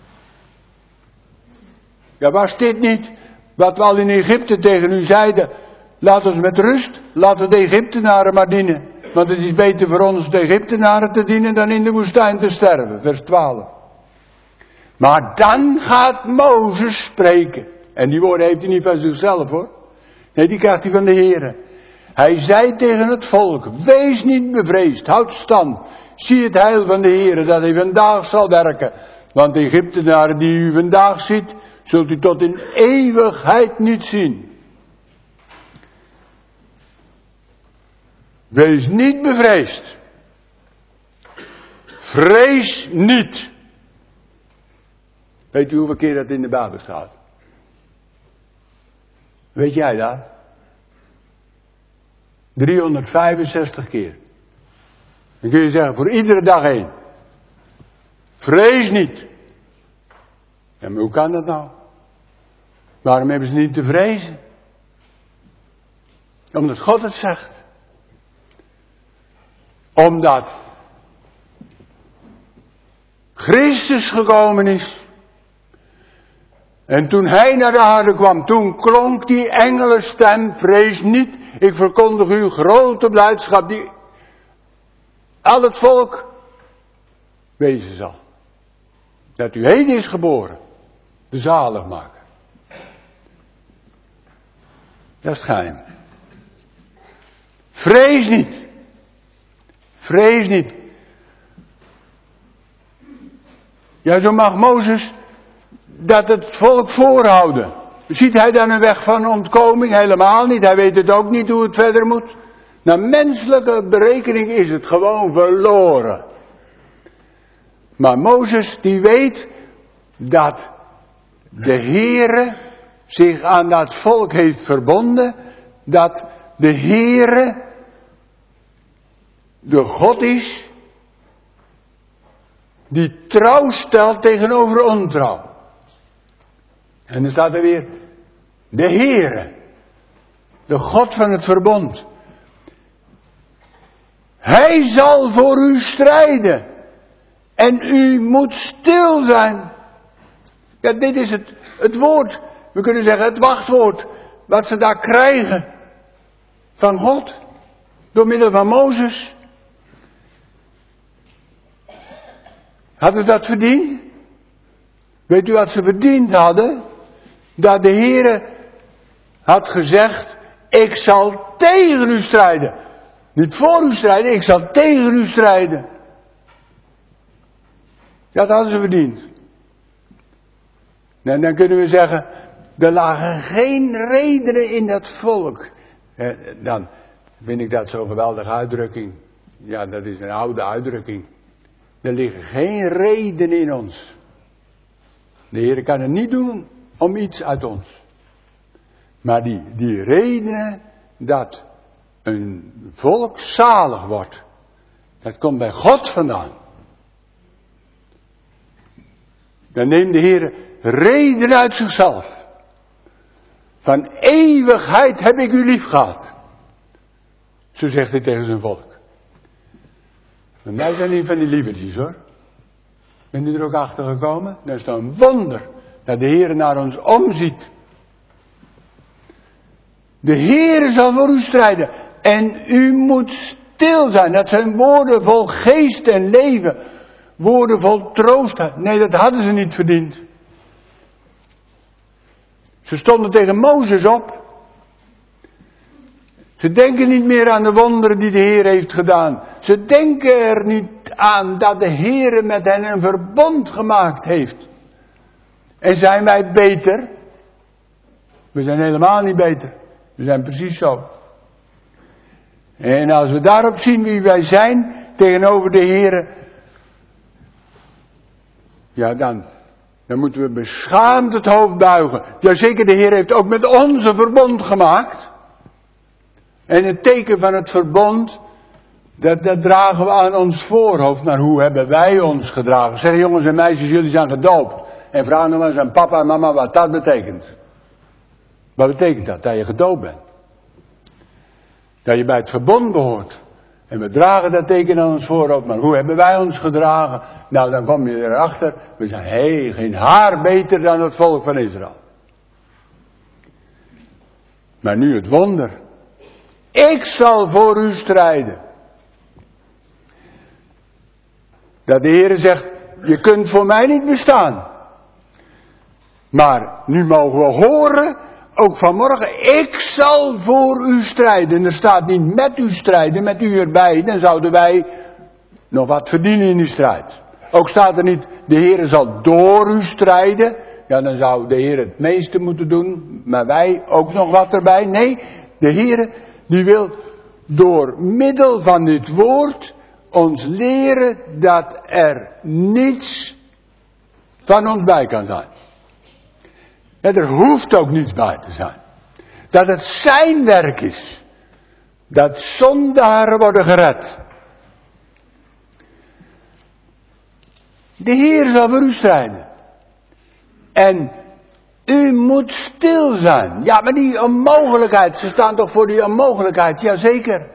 Ja, was dit niet wat we al in Egypte tegen u zeiden? Laat ons met rust, laten we de Egyptenaren maar dienen. Want het is beter voor ons de Egyptenaren te dienen dan in de woestijn te sterven. Vers 12. Maar dan gaat Mozes spreken. En die woorden heeft hij niet van zichzelf hoor. Nee, die krijgt hij van de Heere. Hij zei tegen het volk, wees niet bevreesd, houd stand. Zie het heil van de Heere dat hij vandaag zal werken. Want de Egyptenaren die u vandaag ziet, zult u tot in eeuwigheid niet zien. Wees niet bevreesd. Vrees niet. Weet u hoeveel keer dat in de Bijbel staat? Weet jij dat? 365 keer. Dan kun je zeggen, voor iedere dag één. Vrees niet. Ja, maar hoe kan dat nou? Waarom hebben ze niet te vrezen? Omdat God het zegt. Omdat Christus gekomen is. En toen hij naar de aarde kwam, toen klonk die engelenstem, vrees niet, ik verkondig u grote blijdschap, die al het volk wezen zal. Dat u heden is geboren, de zaligmaker. Dat is het geheim. Vrees niet. Vrees niet. Ja, zo mag Mozes dat het volk voorhouden. Ziet hij dan een weg van ontkoming? Helemaal niet. Hij weet het ook niet hoe het verder moet. Naar menselijke berekening is het gewoon verloren. Maar Mozes die weet dat de Heere zich aan dat volk heeft verbonden. Dat de Heere de God is die trouw stelt tegenover ontrouw. En dan staat er weer, De Heere, de God van het verbond. Hij zal voor u strijden. En u moet stil zijn. Ja, dit is het woord. We kunnen zeggen het wachtwoord. Wat ze daar krijgen. Van God. Door middel van Mozes. Hadden ze dat verdiend? Weet u wat ze verdiend hadden? Dat de Heere had gezegd, ik zal tegen u strijden. Niet voor u strijden, ik zal tegen u strijden. Dat hadden ze verdiend. En dan kunnen we zeggen, er lagen geen redenen in dat volk. Dan vind ik dat zo'n geweldige uitdrukking. Ja, dat is een oude uitdrukking. Er liggen geen redenen in ons. De Heer kan het niet doen om iets uit ons. Maar die redenen dat een volk zalig wordt, dat komt bij God vandaan. Dan neemt de Heer redenen uit zichzelf. Van eeuwigheid heb ik u lief gehad. Zo zegt hij tegen zijn volk. En wij zijn niet van die lievertjes hoor. Ben u er ook achter gekomen? Dat is een wonder dat de Heer naar ons omziet. De Heer zal voor u strijden. En u moet stil zijn. Dat zijn woorden vol geest en leven. Woorden vol troost. Nee, dat hadden ze niet verdiend. Ze stonden tegen Mozes op. Ze denken niet meer aan de wonderen die de Heer heeft gedaan. Ze denken er niet aan dat de Heer met hen een verbond gemaakt heeft. En zijn wij beter? We zijn helemaal niet beter. We zijn precies zo. En als we daarop zien wie wij zijn tegenover de Heer, ja dan moeten we beschaamd het hoofd buigen. Jazeker, de Heer heeft ook met ons een verbond gemaakt. En het teken van het verbond, dat dragen we aan ons voorhoofd. Maar hoe hebben wij ons gedragen? Zeg jongens en meisjes, jullie zijn gedoopt. En vraag nog eens aan papa en mama wat dat betekent. Wat betekent dat? Dat je gedoopt bent. Dat je bij het verbond behoort. En we dragen dat teken aan ons voorhoofd. Maar hoe hebben wij ons gedragen? Nou, dan kom je erachter. We zijn geen haar beter dan het volk van Israël. Maar nu het wonder. Ik zal voor u strijden. Dat de Heer zegt, je kunt voor mij niet bestaan. Maar nu mogen we horen, ook vanmorgen, ik zal voor u strijden. Er staat niet met u strijden, met u erbij. Dan zouden wij nog wat verdienen in die strijd. Ook staat er niet, de Heer zal door u strijden. Ja, dan zou de Heer het meeste moeten doen, maar wij ook nog wat erbij. Nee, de Heer die wil door middel van dit woord ons leren dat er niets van ons bij kan zijn. En er hoeft ook niets bij te zijn. Dat het zijn werk is. Dat zondaren worden gered. De Heer zal voor u strijden. En u moet stil zijn. Ja, maar die onmogelijkheid, ze staan toch voor die onmogelijkheid, jazeker.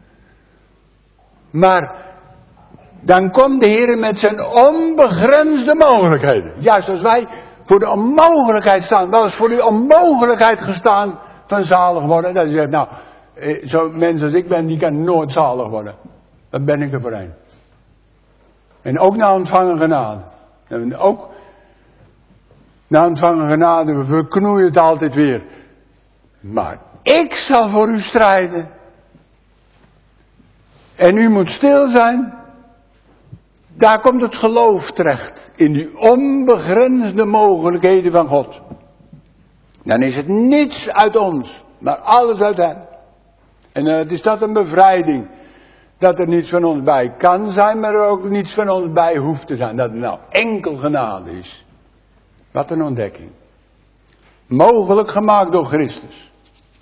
Maar dan komt de Heer met zijn onbegrensde mogelijkheden. Juist als wij voor de onmogelijkheid staan, wel eens voor die onmogelijkheid gestaan van zalig worden. Dat je zegt, nou, zo'n mens als ik ben, die kan nooit zalig worden. Dat ben ik er voor een. En ook na ontvangen genade. En ook na ontvangen genade, we verknoeien het altijd weer. Maar ik zal voor u strijden. En u moet stil zijn. Daar komt het geloof terecht. In die onbegrensde mogelijkheden van God. Dan is het niets uit ons, maar alles uit hem. En het is dat een bevrijding. Dat er niets van ons bij kan zijn, maar er ook niets van ons bij hoeft te zijn. Dat het nou enkel genade is. Wat een ontdekking. Mogelijk gemaakt door Christus.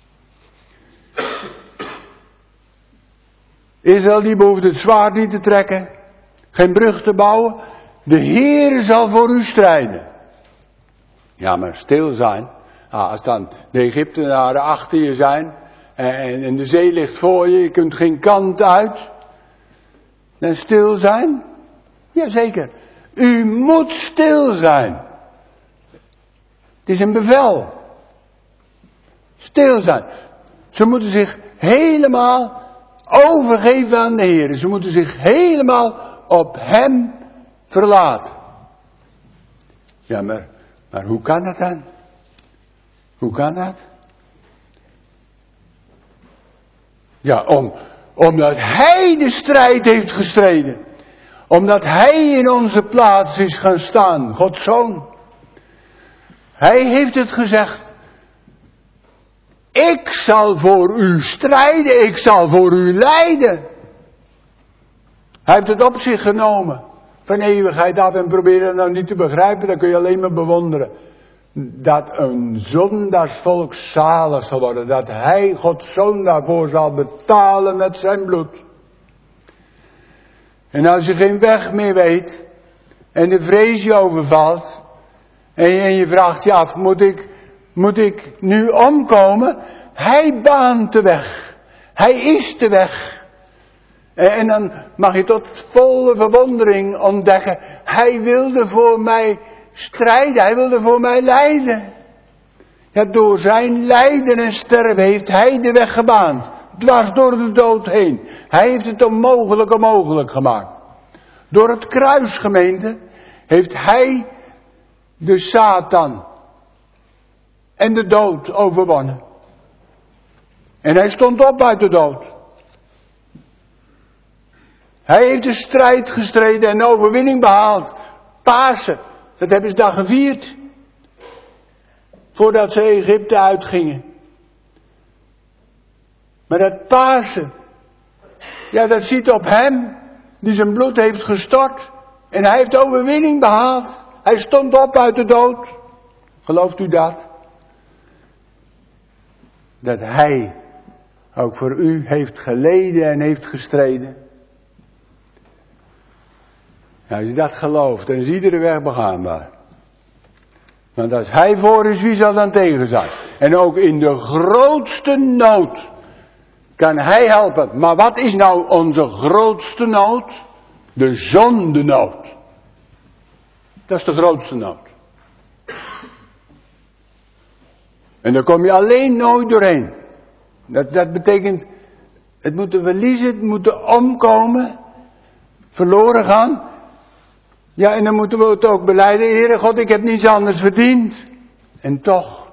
Israël die behoeft het zwaard niet te trekken. Geen brug te bouwen. De Heer zal voor u strijden. Ja, maar stil zijn. Als dan de Egyptenaren achter je zijn en de zee ligt voor je, je kunt geen kant uit. En stil zijn? Jazeker. U moet stil zijn. Het is een bevel. Stil zijn. Ze moeten zich helemaal overgeven aan de Heer. Ze moeten zich helemaal op Hem verlaten. Ja, maar hoe kan dat dan? Hoe kan dat? Ja, omdat Hij de strijd heeft gestreden. Omdat Hij in onze plaats is gaan staan. Gods Zoon. Hij heeft het gezegd. Ik zal voor u strijden. Ik zal voor u lijden. Hij heeft het op zich genomen. Van eeuwigheid af en probeer het nou niet te begrijpen. Dan kun je alleen maar bewonderen. Dat een zondaarsvolk zalig zal worden. Dat Hij, Gods Zoon, daarvoor zal betalen met zijn bloed. En als je geen weg meer weet. En de vrees je overvalt. En je vraagt je af, moet ik nu omkomen? Hij baant de weg. Hij is de weg. En dan mag je tot volle verwondering ontdekken. Hij wilde voor mij strijden. Hij wilde voor mij lijden. Ja, door zijn lijden en sterven heeft hij de weg gebaand. Dwars door de dood heen. Hij heeft het onmogelijke mogelijk gemaakt. Door het kruis, gemeente, heeft hij de Satan en de dood overwonnen. En hij stond op uit de dood. Hij heeft de strijd gestreden en de overwinning behaald. Pasen, dat hebben ze daar gevierd. Voordat ze Egypte uitgingen. Maar dat Pasen, ja, dat ziet op hem die zijn bloed heeft gestort. En hij heeft de overwinning behaald. Hij stond op uit de dood. Gelooft u dat? Dat hij ook voor u heeft geleden en heeft gestreden. Nou, als je dat gelooft, dan is iedere weg begaanbaar. Want als hij voor is, wie zal dan tegen zijn? En ook in de grootste nood kan hij helpen. Maar wat is nou onze grootste nood? De zondenood. Dat is de grootste nood. En daar kom je alleen nooit doorheen. Dat betekent, het moeten verliezen, het moeten omkomen, verloren gaan. Ja, en dan moeten we het ook belijden, Heere God, ik heb niets anders verdiend. En toch,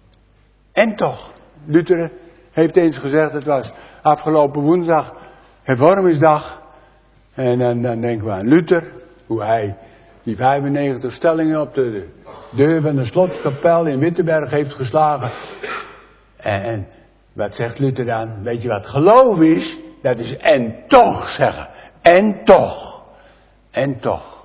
Luther heeft eens gezegd, het was afgelopen woensdag, hervormingsdag. En dan denken we aan Luther, hoe hij die 95 stellingen op de deur van de slotkapel in Wittenberg heeft geslagen. En wat zegt Luther dan? Weet je wat geloof is? Dat is en toch zeggen. En toch. En toch.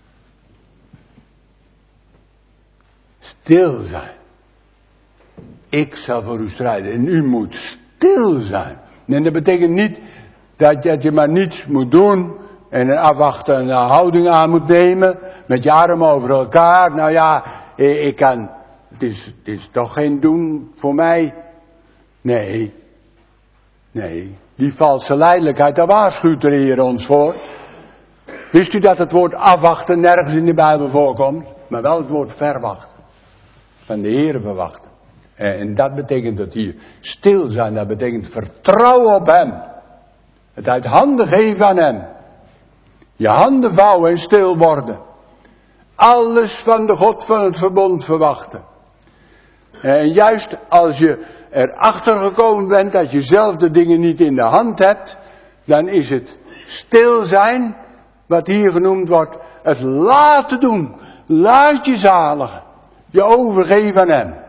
Stil zijn. Ik zal voor u strijden. En u moet stil zijn. En dat betekent niet dat je maar niets moet doen. En een afwachtende houding aan moet nemen. Met je armen over elkaar. Nou ja, ik kan. Het is toch geen doen voor mij. Nee. Die valse lijdelijkheid, daar waarschuwt de Heer ons voor. Wist u dat het woord afwachten nergens in de Bijbel voorkomt? Maar wel het woord verwachten. Van de Heer verwachten. En dat betekent dat hier stil zijn. Dat betekent vertrouwen op Hem. Het uit handen geven aan Hem. Je handen vouwen en stil worden. Alles van de God van het verbond verwachten. En juist als je erachter gekomen bent dat je zelf de dingen niet in de hand hebt, dan is het stil zijn, wat hier genoemd wordt, het laten doen. Laat je zaligen. Je overgeven aan Hem.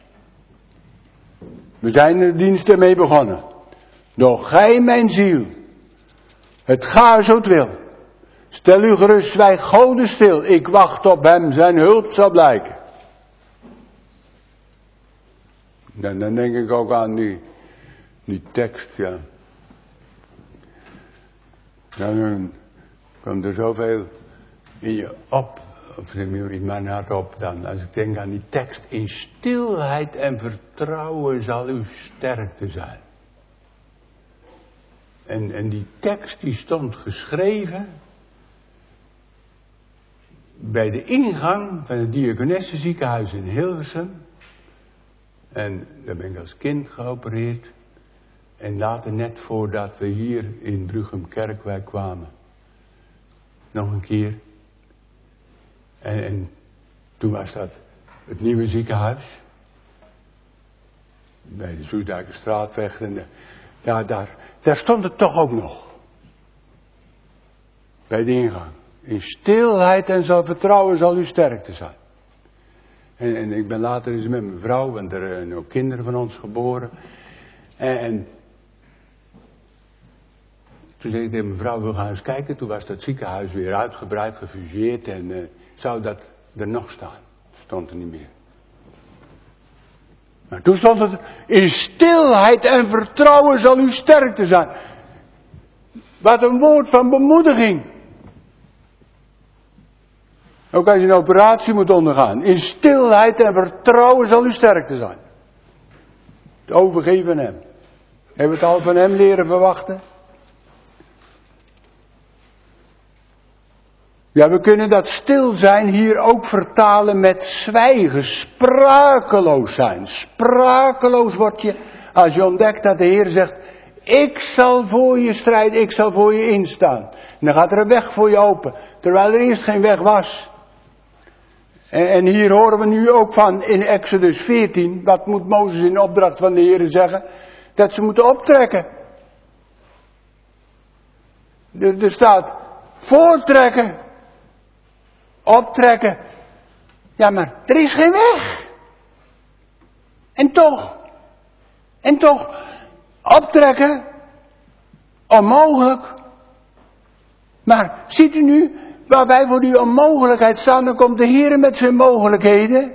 We zijn de dienst ermee begonnen. Doch gij, mijn ziel, het ga zo het wil. Stel u gerust, zwijg Gode stil. Ik wacht op Hem, zijn hulp zal blijken. En dan denk ik ook aan die tekst, ja. Dan komt er zoveel in je op of neem je in mijn hart op dan, als ik denk aan die tekst. In stilheid en vertrouwen zal uw sterkte zijn. En die tekst die stond geschreven bij de ingang van het Diakonessenziekenhuis in Hilversum. En daar ben ik als kind geopereerd. En later, net voordat we hier in Bruchem-Kerkwijk kwamen, nog een keer. En toen was dat het nieuwe ziekenhuis. Bij de Soesdijkerstraatweg. En daar stond het toch ook nog. Bij de ingang. In stilheid en zal vertrouwen zal uw sterkte zijn. En ik ben later eens met mijn vrouw, want er zijn ook kinderen van ons geboren. En toen zei ik tegen mijn vrouw, we gaan eens kijken. Toen was dat ziekenhuis weer uitgebreid, gefuseerd. En zou dat er nog staan? Stond er niet meer. Maar toen stond het, in stilheid en vertrouwen zal uw sterkte zijn. Wat een woord van bemoediging. Ook als je een operatie moet ondergaan. In stilheid en vertrouwen zal uw sterkte zijn. Het overgeven aan hem. Hebben we het al van hem leren verwachten? Ja, we kunnen dat stil zijn hier ook vertalen met zwijgen. Sprakeloos zijn. Sprakeloos word je als je ontdekt dat de Heer zegt, ik zal voor je strijden, ik zal voor je instaan. En dan gaat er een weg voor je open. Terwijl er eerst geen weg was. En hier horen we nu ook van in Exodus 14. Wat moet Mozes in opdracht van de Heer zeggen? Dat ze moeten optrekken. Er staat voortrekken. Optrekken. Ja, maar er is geen weg. En toch, optrekken. Onmogelijk. Maar ziet u nu, waar wij voor die onmogelijkheid staan, dan komt de Heer met zijn mogelijkheden.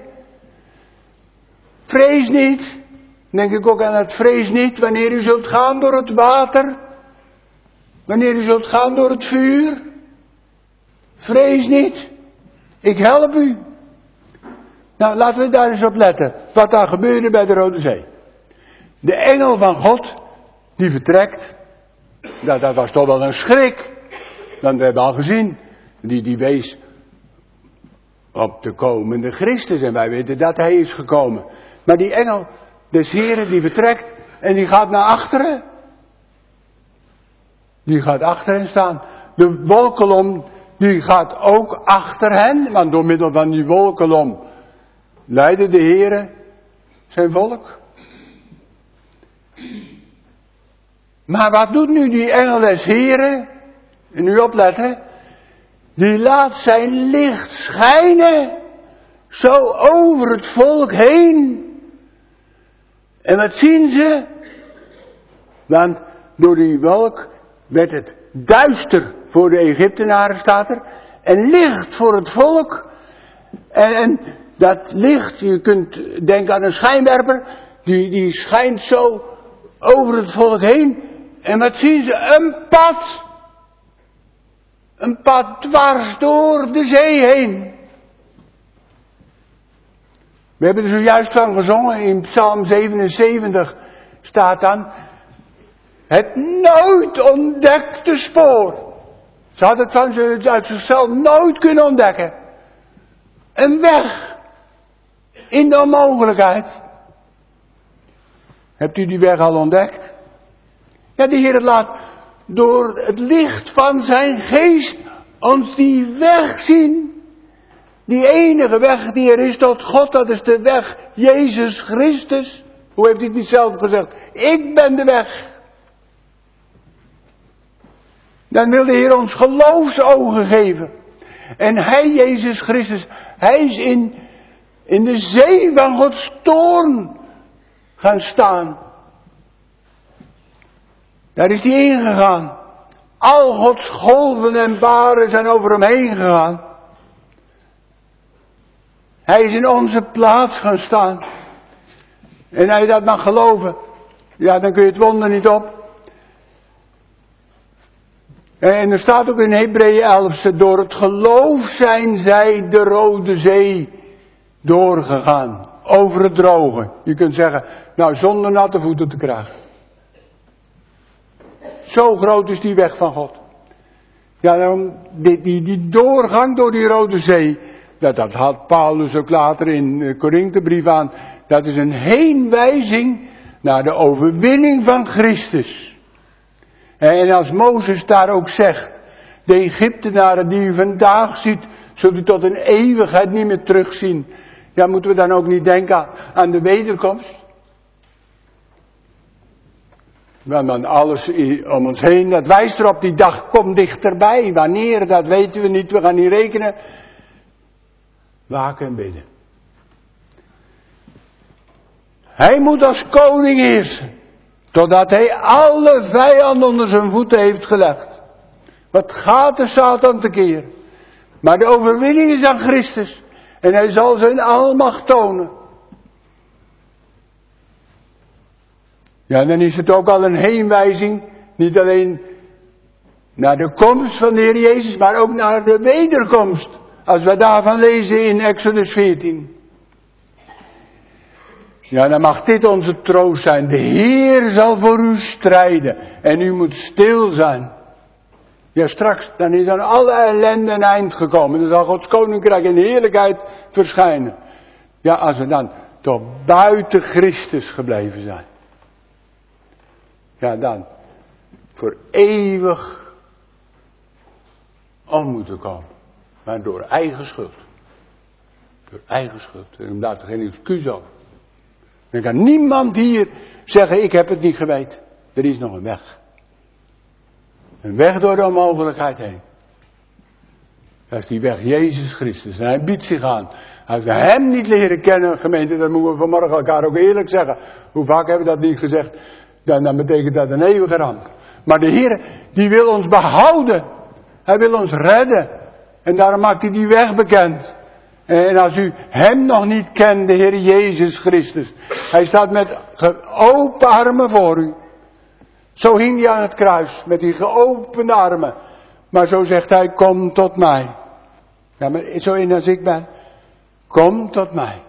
Vrees niet. Denk ik ook aan het vrees niet, wanneer u zult gaan door het water. Wanneer u zult gaan door het vuur. Vrees niet. Ik help u. Nou, laten we daar eens op letten. Wat daar gebeurde bij de Rode Zee. De engel van God, die vertrekt. Dat was toch wel een schrik. Want we hebben al gezien, die wees op de komende Christus. En wij weten dat hij is gekomen. Maar die engel des Heren, die vertrekt en die gaat naar achteren. Die gaat achter hen staan. De wolkolom, die gaat ook achter hen. Want door middel van die wolkolom leidde de Heere zijn volk. Maar wat doet nu die engel des Heren? En nu opletten. Die laat zijn licht schijnen. Zo over het volk heen. En wat zien ze? Want door die wolk werd het duister voor de Egyptenaren, staat er. En licht voor het volk. En dat licht, je kunt denken aan een schijnwerper. Die schijnt zo over het volk heen. En wat zien ze? Een pad. Een pad dwars door de zee heen. We hebben er zojuist van gezongen. In Psalm 77 staat dan. Het nooit ontdekte spoor. Ze had het uit zichzelf nooit kunnen ontdekken. Een weg. In de onmogelijkheid. Hebt u die weg al ontdekt? Ja, de Heer laat door het licht van zijn geest ons die weg zien. Die enige weg die er is tot God, dat is de weg Jezus Christus. Hoe heeft hij het niet zelf gezegd? Ik ben de weg. Dan wil de Heer ons geloofsogen geven. En hij, Jezus Christus, hij is in de zee van Gods toorn gaan staan. Daar is hij ingegaan. Al Gods golven en baren zijn over hem heen gegaan. Hij is in onze plaats gaan staan. En als je dat mag geloven, ja, dan kun je het wonder niet op. En er staat ook in Hebreeën 11, door het geloof zijn zij de Rode Zee doorgegaan. Over het droge. Je kunt zeggen, nou zonder natte voeten te krijgen. Zo groot is die weg van God. Ja, daarom, die doorgang door die Rode Zee, dat had Paulus ook later in de Korinthebrief aan. Dat is een heenwijzing naar de overwinning van Christus. En als Mozes daar ook zegt, de Egyptenaren die u vandaag ziet, zult u tot een eeuwigheid niet meer terugzien. Ja, moeten we dan ook niet denken aan de wederkomst? Want dan alles om ons heen, dat wijst erop, die dag komt dichterbij. Wanneer, dat weten we niet, we gaan niet rekenen. Waken en bidden. Hij moet als koning heersen, totdat hij alle vijanden onder zijn voeten heeft gelegd. Wat gaat de Satan tekeer? Maar de overwinning is aan Christus. En hij zal zijn almacht tonen. Ja, dan is het ook al een heenwijzing. Niet alleen naar de komst van de Heer Jezus, maar ook naar de wederkomst. Als we daarvan lezen in Exodus 14. Ja, dan mag dit onze troost zijn. De Heer zal voor u strijden. En u moet stil zijn. Ja, straks, dan is aan alle ellende een eind gekomen. Dan zal Gods koninkrijk in heerlijkheid verschijnen. Ja, als we dan toch buiten Christus gebleven zijn. Ja, dan voor eeuwig om moeten komen. Maar door eigen schuld. Door eigen schuld. En daar geen excuus over. Dan kan niemand hier zeggen, ik heb het niet geweten. Er is nog een weg. Een weg door de onmogelijkheid heen. Dat is die weg Jezus Christus. En hij biedt zich aan. Als we hem niet leren kennen, gemeente, dan moeten we vanmorgen elkaar ook eerlijk zeggen. Hoe vaak hebben we dat niet gezegd? Dan betekent dat een eeuwige ramp. Maar de Heer, die wil ons behouden. Hij wil ons redden. En daarom maakt hij die weg bekend. En als u hem nog niet kent, de Heer Jezus Christus. Hij staat met open armen voor u. Zo hing hij aan het kruis, met die geopende armen. Maar zo zegt hij, kom tot mij. Ja, maar zo in als ik ben. Kom tot mij.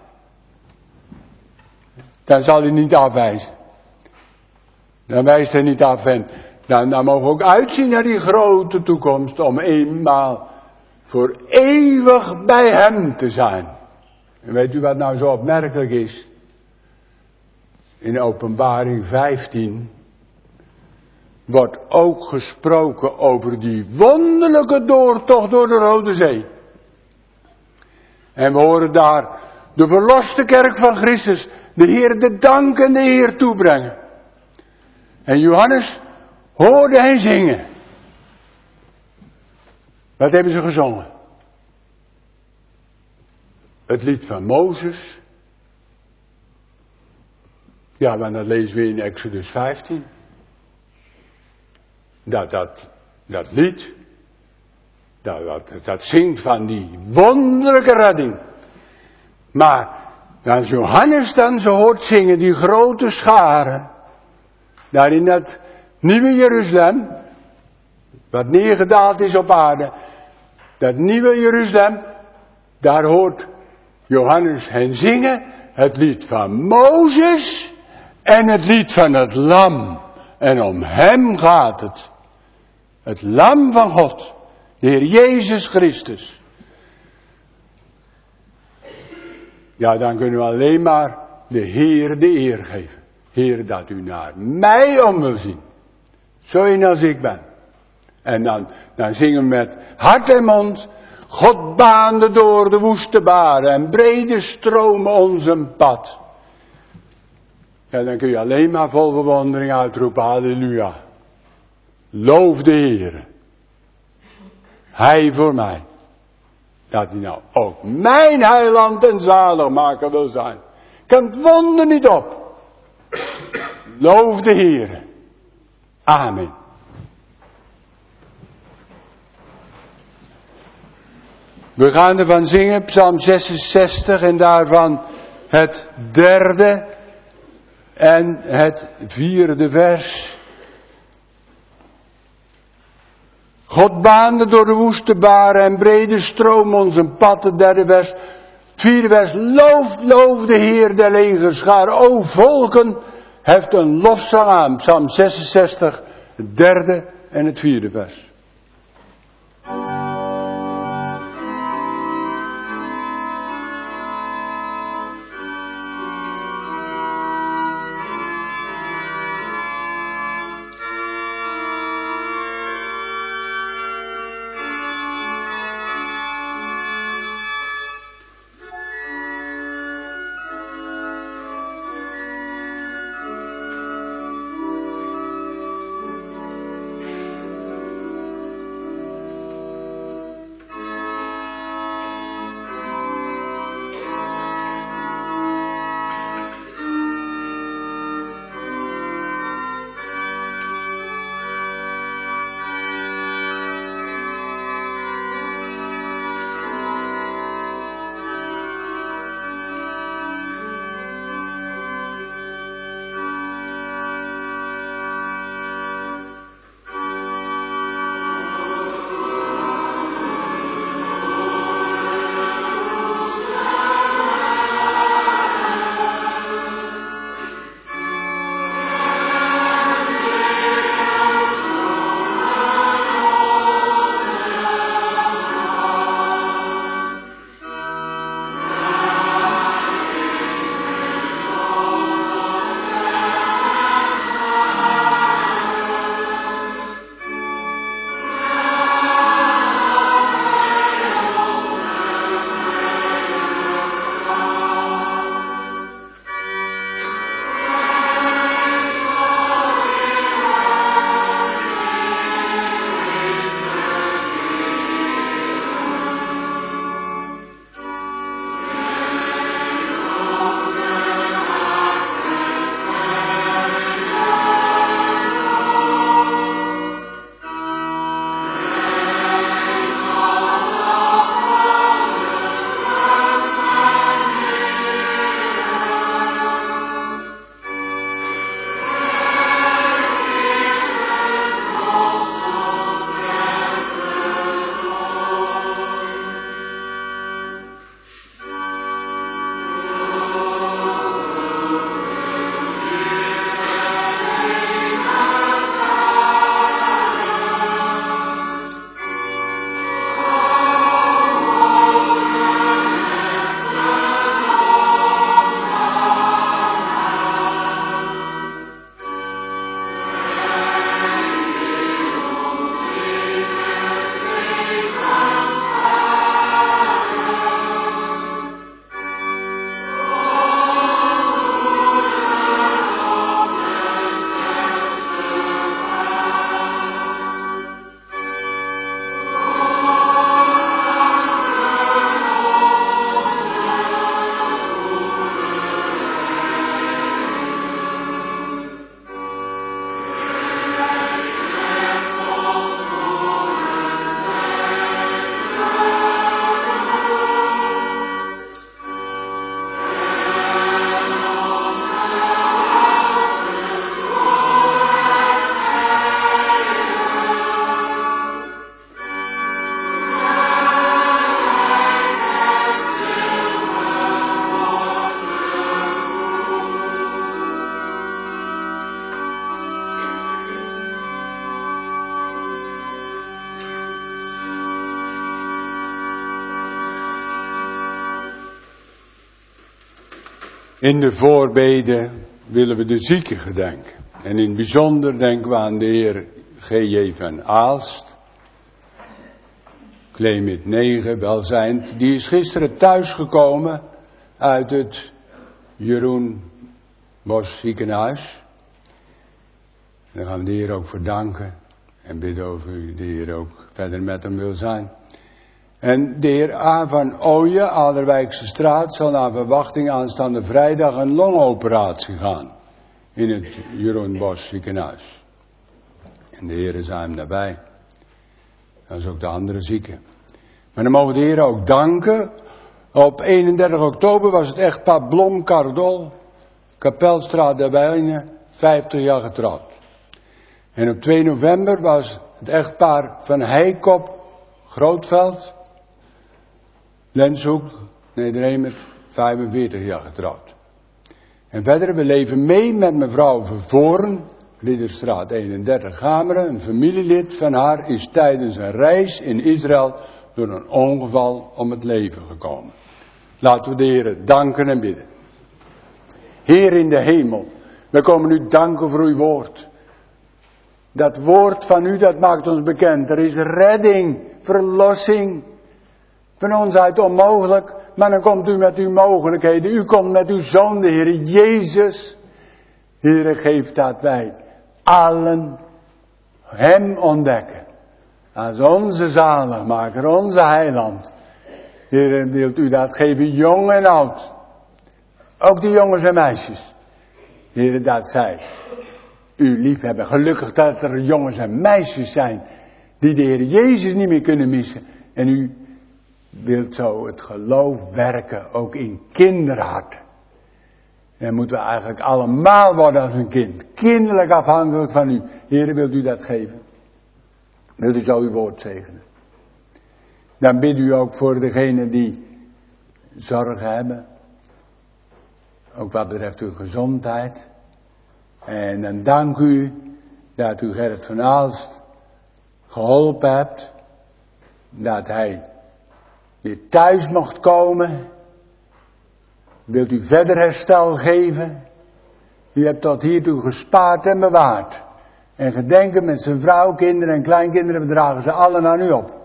Dan zal hij niet afwijzen. Dan wijst hij niet af en dan mogen we ook uitzien naar die grote toekomst. Om eenmaal voor eeuwig bij hem te zijn. En weet u wat nou zo opmerkelijk is? In Openbaring 15 wordt ook gesproken over die wonderlijke doortocht door de Rode Zee. En we horen daar de verloste kerk van Christus, de Heer de dank en de eer toebrengen. En Johannes hoorde hen zingen. Wat hebben ze gezongen? Het lied van Mozes. Ja, want dat lezen we in Exodus 15. Dat lied, dat zingt van die wonderlijke redding. Maar als Johannes dan zo hoort zingen, die grote scharen, daar in dat nieuwe Jeruzalem, wat neergedaald is op aarde, dat nieuwe Jeruzalem, daar hoort Johannes hen zingen, het lied van Mozes en het lied van het lam. En om hem gaat het. Het lam van God, de Heer Jezus Christus. Ja, dan kunnen we alleen maar de Heer de eer geven. Heer, dat u naar mij om wil zien. Zo in als ik ben. En dan zingen we met hart en mond. God baande door de woeste baren en brede stromen ons een pad. Ja, dan kun je alleen maar vol verwondering uitroepen, halleluja. Loof de Heer. Hij voor mij. Dat hij nou ook mijn heiland en zaligmaker wil zijn. Kan het wonder niet op. Loof de Heer. Amen. We gaan ervan zingen, Psalm 66 en daarvan het 3e en het 4e vers. God baande door de woeste baren en brede stroom ons een pad, de derde vers. Vierde vers, loof de Heer der legerscharen. O volken, heft een lofzang aan. Psalm 66, het derde en het vierde vers. In de voorbeden willen we de zieken gedenken. En in het bijzonder denken we aan de heer G.J. van Aalst. Clemit 9, welzijnd. Die is gisteren thuisgekomen uit het Jeroen Bosch ziekenhuis. Daar gaan we de heer ook voor danken. En bidden of u de heer ook verder met hem wil zijn. En de heer A. van Ooyen, Aderwijkse straat, zal naar verwachting aanstaande vrijdag een longoperatie gaan. In het Jeroen Bosch ziekenhuis. En de heren zijn hem nabij. Dat is ook de andere zieken. Maar dan mogen de heren ook danken. Op 31 oktober was het echtpaar Blom-Cardol, Kapelstraat daarbij, 50 jaar getrouwd. En op 2 november was het echtpaar van Heikop, Grootveld, Lenshoek, Nederhemert, 45 jaar getrouwd. En verder, we leven mee met mevrouw Vervoren, Ridderstraat 31 Gameren. Een familielid van haar is tijdens een reis in Israël door een ongeval om het leven gekomen. Laten we de Heer danken en bidden. Heer in de hemel, we komen u danken voor uw woord. Dat woord van u, dat maakt ons bekend. Er is redding, verlossing. Van ons uit onmogelijk, maar dan komt u met uw mogelijkheden. U komt met uw Zoon, de Heer Jezus. Heer, geef dat wij allen hem ontdekken. Als onze zaligmaker, onze heiland. Heer, wilt u dat geven, jong en oud. Ook die jongens en meisjes. Heer, dat zij u lief hebben. Gelukkig dat er jongens en meisjes zijn die de Heer Jezus niet meer kunnen missen. En u wilt zo het geloof werken, ook in kinderharten. En moeten we eigenlijk allemaal worden als een kind. Kinderlijk afhankelijk van u. Heer, wilt u dat geven? Wilt u zo uw woord zegenen? Dan bid u ook voor degenen die zorgen hebben. Ook wat betreft uw gezondheid. En dan dank u dat u Gerrit van Aalst geholpen hebt. Dat hij weer thuis mocht komen. Wilt u verder herstel geven? U hebt tot hiertoe gespaard en bewaard. En gedenken met zijn vrouw, kinderen en kleinkinderen, we dragen ze allen aan u op.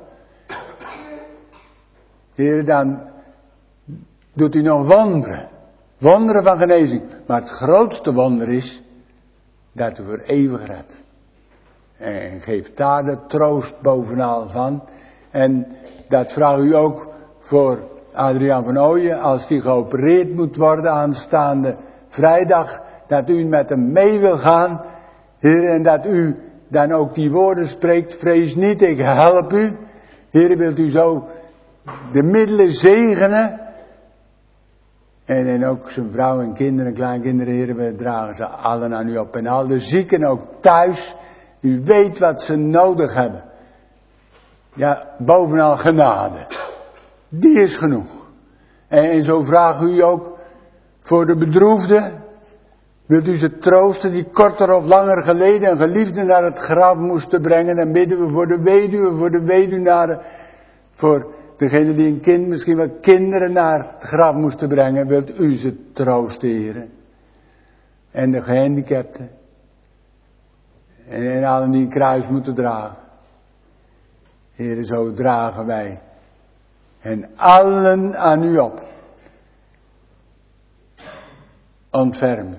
Heer, dan doet u nog wonderen. Wonderen van genezing. Maar het grootste wonder is dat u voor eeuwig redt. En geeft daar de troost bovenal van. En dat vraag u ook voor Adriaan van Ooyen, als die geopereerd moet worden aanstaande vrijdag, dat u met hem mee wil gaan, Heer, en dat u dan ook die woorden spreekt, vrees niet, ik help u. Heer, wilt u zo de middelen zegenen, en ook zijn vrouw en kinderen en kleinkinderen, Heer, we dragen ze allen aan u op, en al de zieken ook thuis, u weet wat ze nodig hebben. Ja, bovenal genade. Die is genoeg. En zo vragen u ook voor de bedroefden. Wilt u ze troosten die korter of langer geleden een geliefde naar het graf moesten brengen. Dan bidden we voor de weduwe, voor de weduwnaren. Voor degene die een kind, misschien wel kinderen naar het graf moesten brengen. Wilt u ze troosten, Heer. En de gehandicapten. En allen die een kruis moeten dragen. Heer, zo dragen wij en allen aan u op. Ontfermen.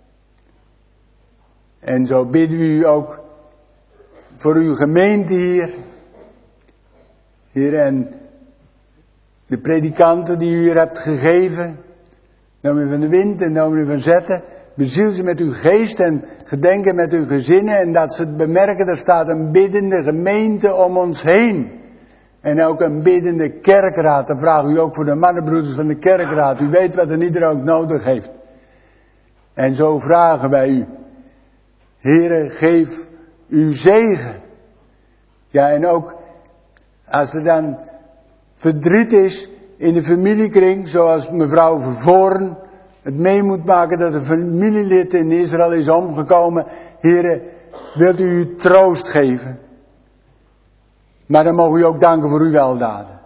En zo bidden we u ook voor uw gemeente hier. Heer, en de predikanten die u hier hebt gegeven. Dominee van de Wind en dominee van Zetten. Beziel ze met uw geest en gedenken met uw gezinnen. En dat ze het bemerken, er staat een biddende gemeente om ons heen. En ook een biddende kerkraad. Dan vraag u ook voor de mannenbroeders van de kerkraad. U weet wat een ieder ook nodig heeft. En zo vragen wij u. Heere, geef uw zegen. Ja, en ook als er dan verdriet is in de familiekring. Zoals mevrouw Vervoren het mee moet maken dat een familielid in Israël is omgekomen. Heere, wilt u troost geven. Maar dan mogen u ook danken voor uw weldaden.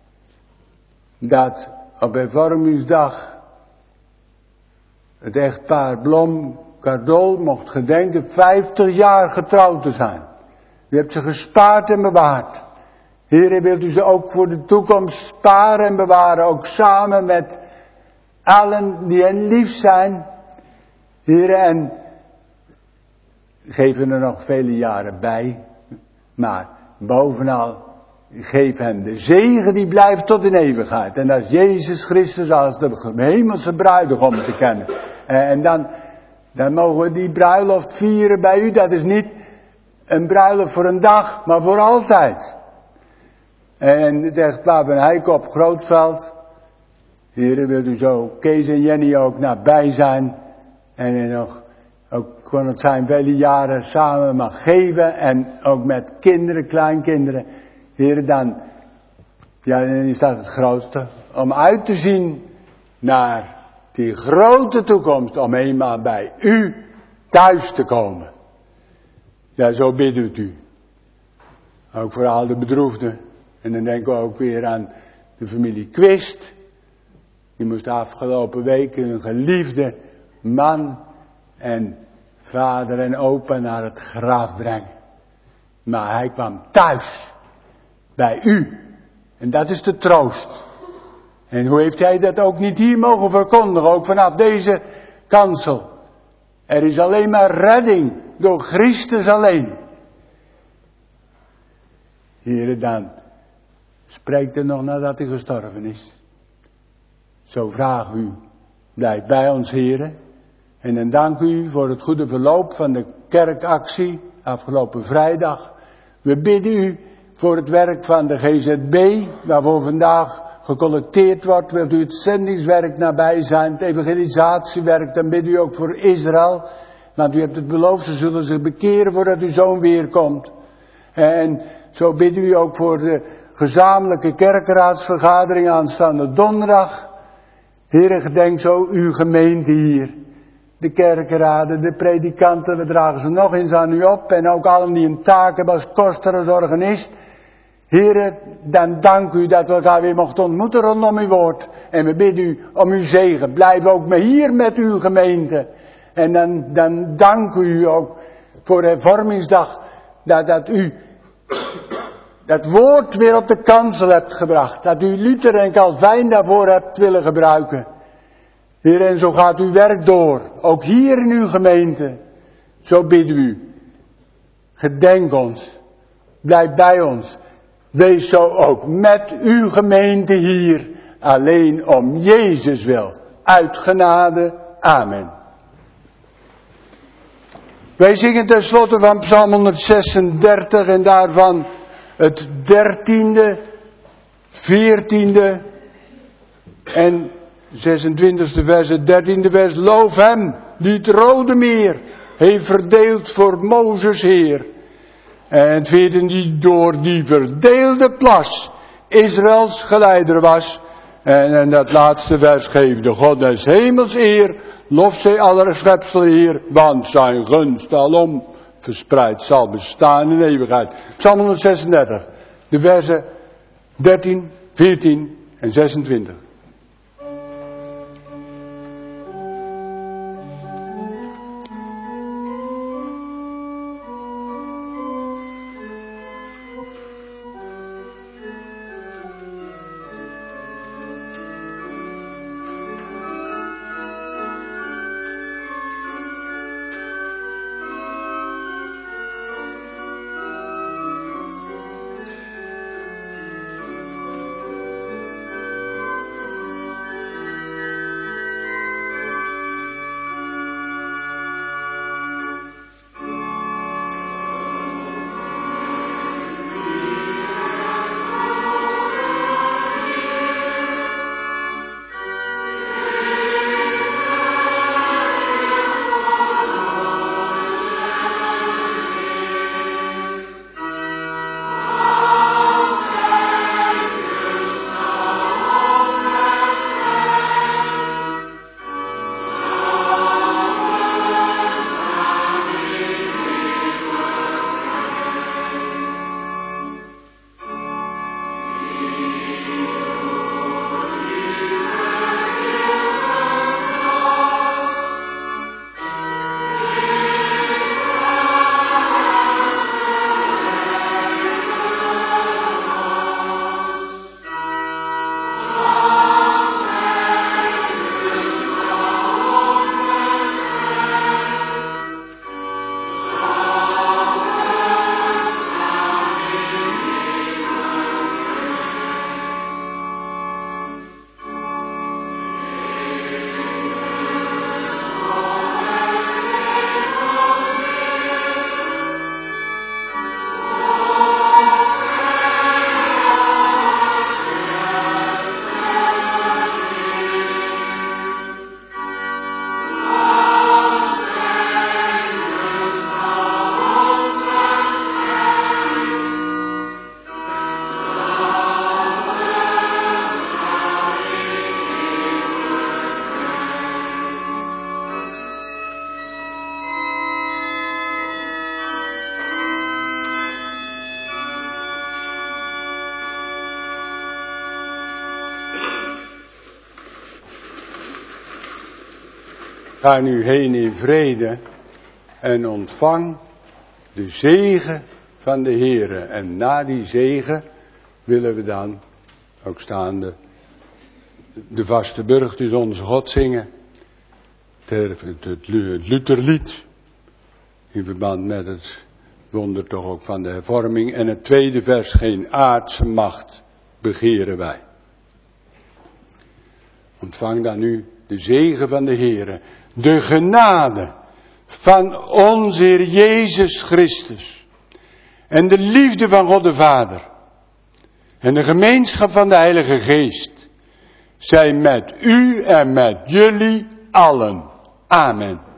Dat op hervormingsdag het echtpaar Blom-Cardol mocht gedenken 50 jaar getrouwd te zijn. U hebt ze gespaard en bewaard. Heere, wilt u ze ook voor de toekomst sparen en bewaren. Ook samen met allen die hen lief zijn. Heere, en geven er nog vele jaren bij. Maar bovenal, geef hen de zegen die blijft tot in eeuwigheid. En dat is Jezus Christus als de hemelse bruidegom te kennen. En dan mogen we die bruiloft vieren bij u. Dat is niet een bruiloft voor een dag, maar voor altijd. En het echtpaar van Heikop Grootveld. Heren, wilt u zo Kees en Jenny ook nabij zijn. En nog ook kon het zijn vele jaren samen mag geven en ook met kinderen, kleinkinderen. Heer, dan is dat het grootste. Om uit te zien naar die grote toekomst, om eenmaal bij u thuis te komen. Ja, zo bidden we u. Ook voor al de bedroefden. En dan denken we ook weer aan de familie Quist. Die moest afgelopen week een geliefde man en vader en opa naar het graf brengen. Maar hij kwam thuis. Bij u. En dat is de troost. En hoe heeft hij dat ook niet hier mogen verkondigen, ook vanaf deze kansel. Er is alleen maar redding door Christus alleen. Heere, dan spreekt er nog nadat hij gestorven is. Zo vraag u, blijf bij ons, Heere. En dan dank u voor het goede verloop van de kerkactie afgelopen vrijdag. We bidden u voor het werk van de GZB, waarvoor vandaag gecollecteerd wordt. Wilt u het zendingswerk nabij zijn, het evangelisatiewerk, dan bidden u ook voor Israël. Want u hebt het beloofd, ze zullen zich bekeren voordat uw zoon weer komt. En zo bidden u ook voor de gezamenlijke kerkraadsvergadering aanstaande donderdag. Heere, gedenk zo uw gemeente hier. De kerkenraden, de predikanten, we dragen ze nog eens aan u op. En ook allen die een taak hebben als koster, als organist. Heere, dan dank u dat we elkaar weer mochten ontmoeten rondom uw woord. En we bidden u om uw zegen. Blijf ook hier met uw gemeente. En dan dank u ook voor hervormingsdag. Dat u dat woord weer op de kansel hebt gebracht. Dat u Luther en Calvijn daarvoor hebt willen gebruiken. Heer, en zo gaat uw werk door. Ook hier in uw gemeente. Zo bidden u. Gedenk ons. Blijf bij ons. Wees zo ook met uw gemeente hier. Alleen om Jezus wil. Uit genade. Amen. Wij zingen tenslotte van Psalm 136 en daarvan het 13e, 14e en 26e vers. Het 13e vers. Loof hem die het Rode Meer heeft verdeeld voor Mozes Heer. En het 14e die door die verdeelde plas Israëls geleider was. En dat laatste vers geeft de God des hemels eer. Lof zij aller schepsel Heer, want zijn gunst alom verspreid zal bestaan in eeuwigheid. Psalm 136, de versen 13, 14 en 26. Ga nu heen in vrede en ontvang de zegen van de Heere. En na die zegen willen we dan, ook staande, de vaste burcht is onze God zingen. Het Lutherlied. In verband met het wonder toch ook van de hervorming. En het tweede vers, geen aardse macht begeren wij. Ontvang dan nu de zegen van de Heere. De genade van onze Heer Jezus Christus. En de liefde van God de Vader. En de gemeenschap van de Heilige Geest. Zij met u en met jullie allen. Amen.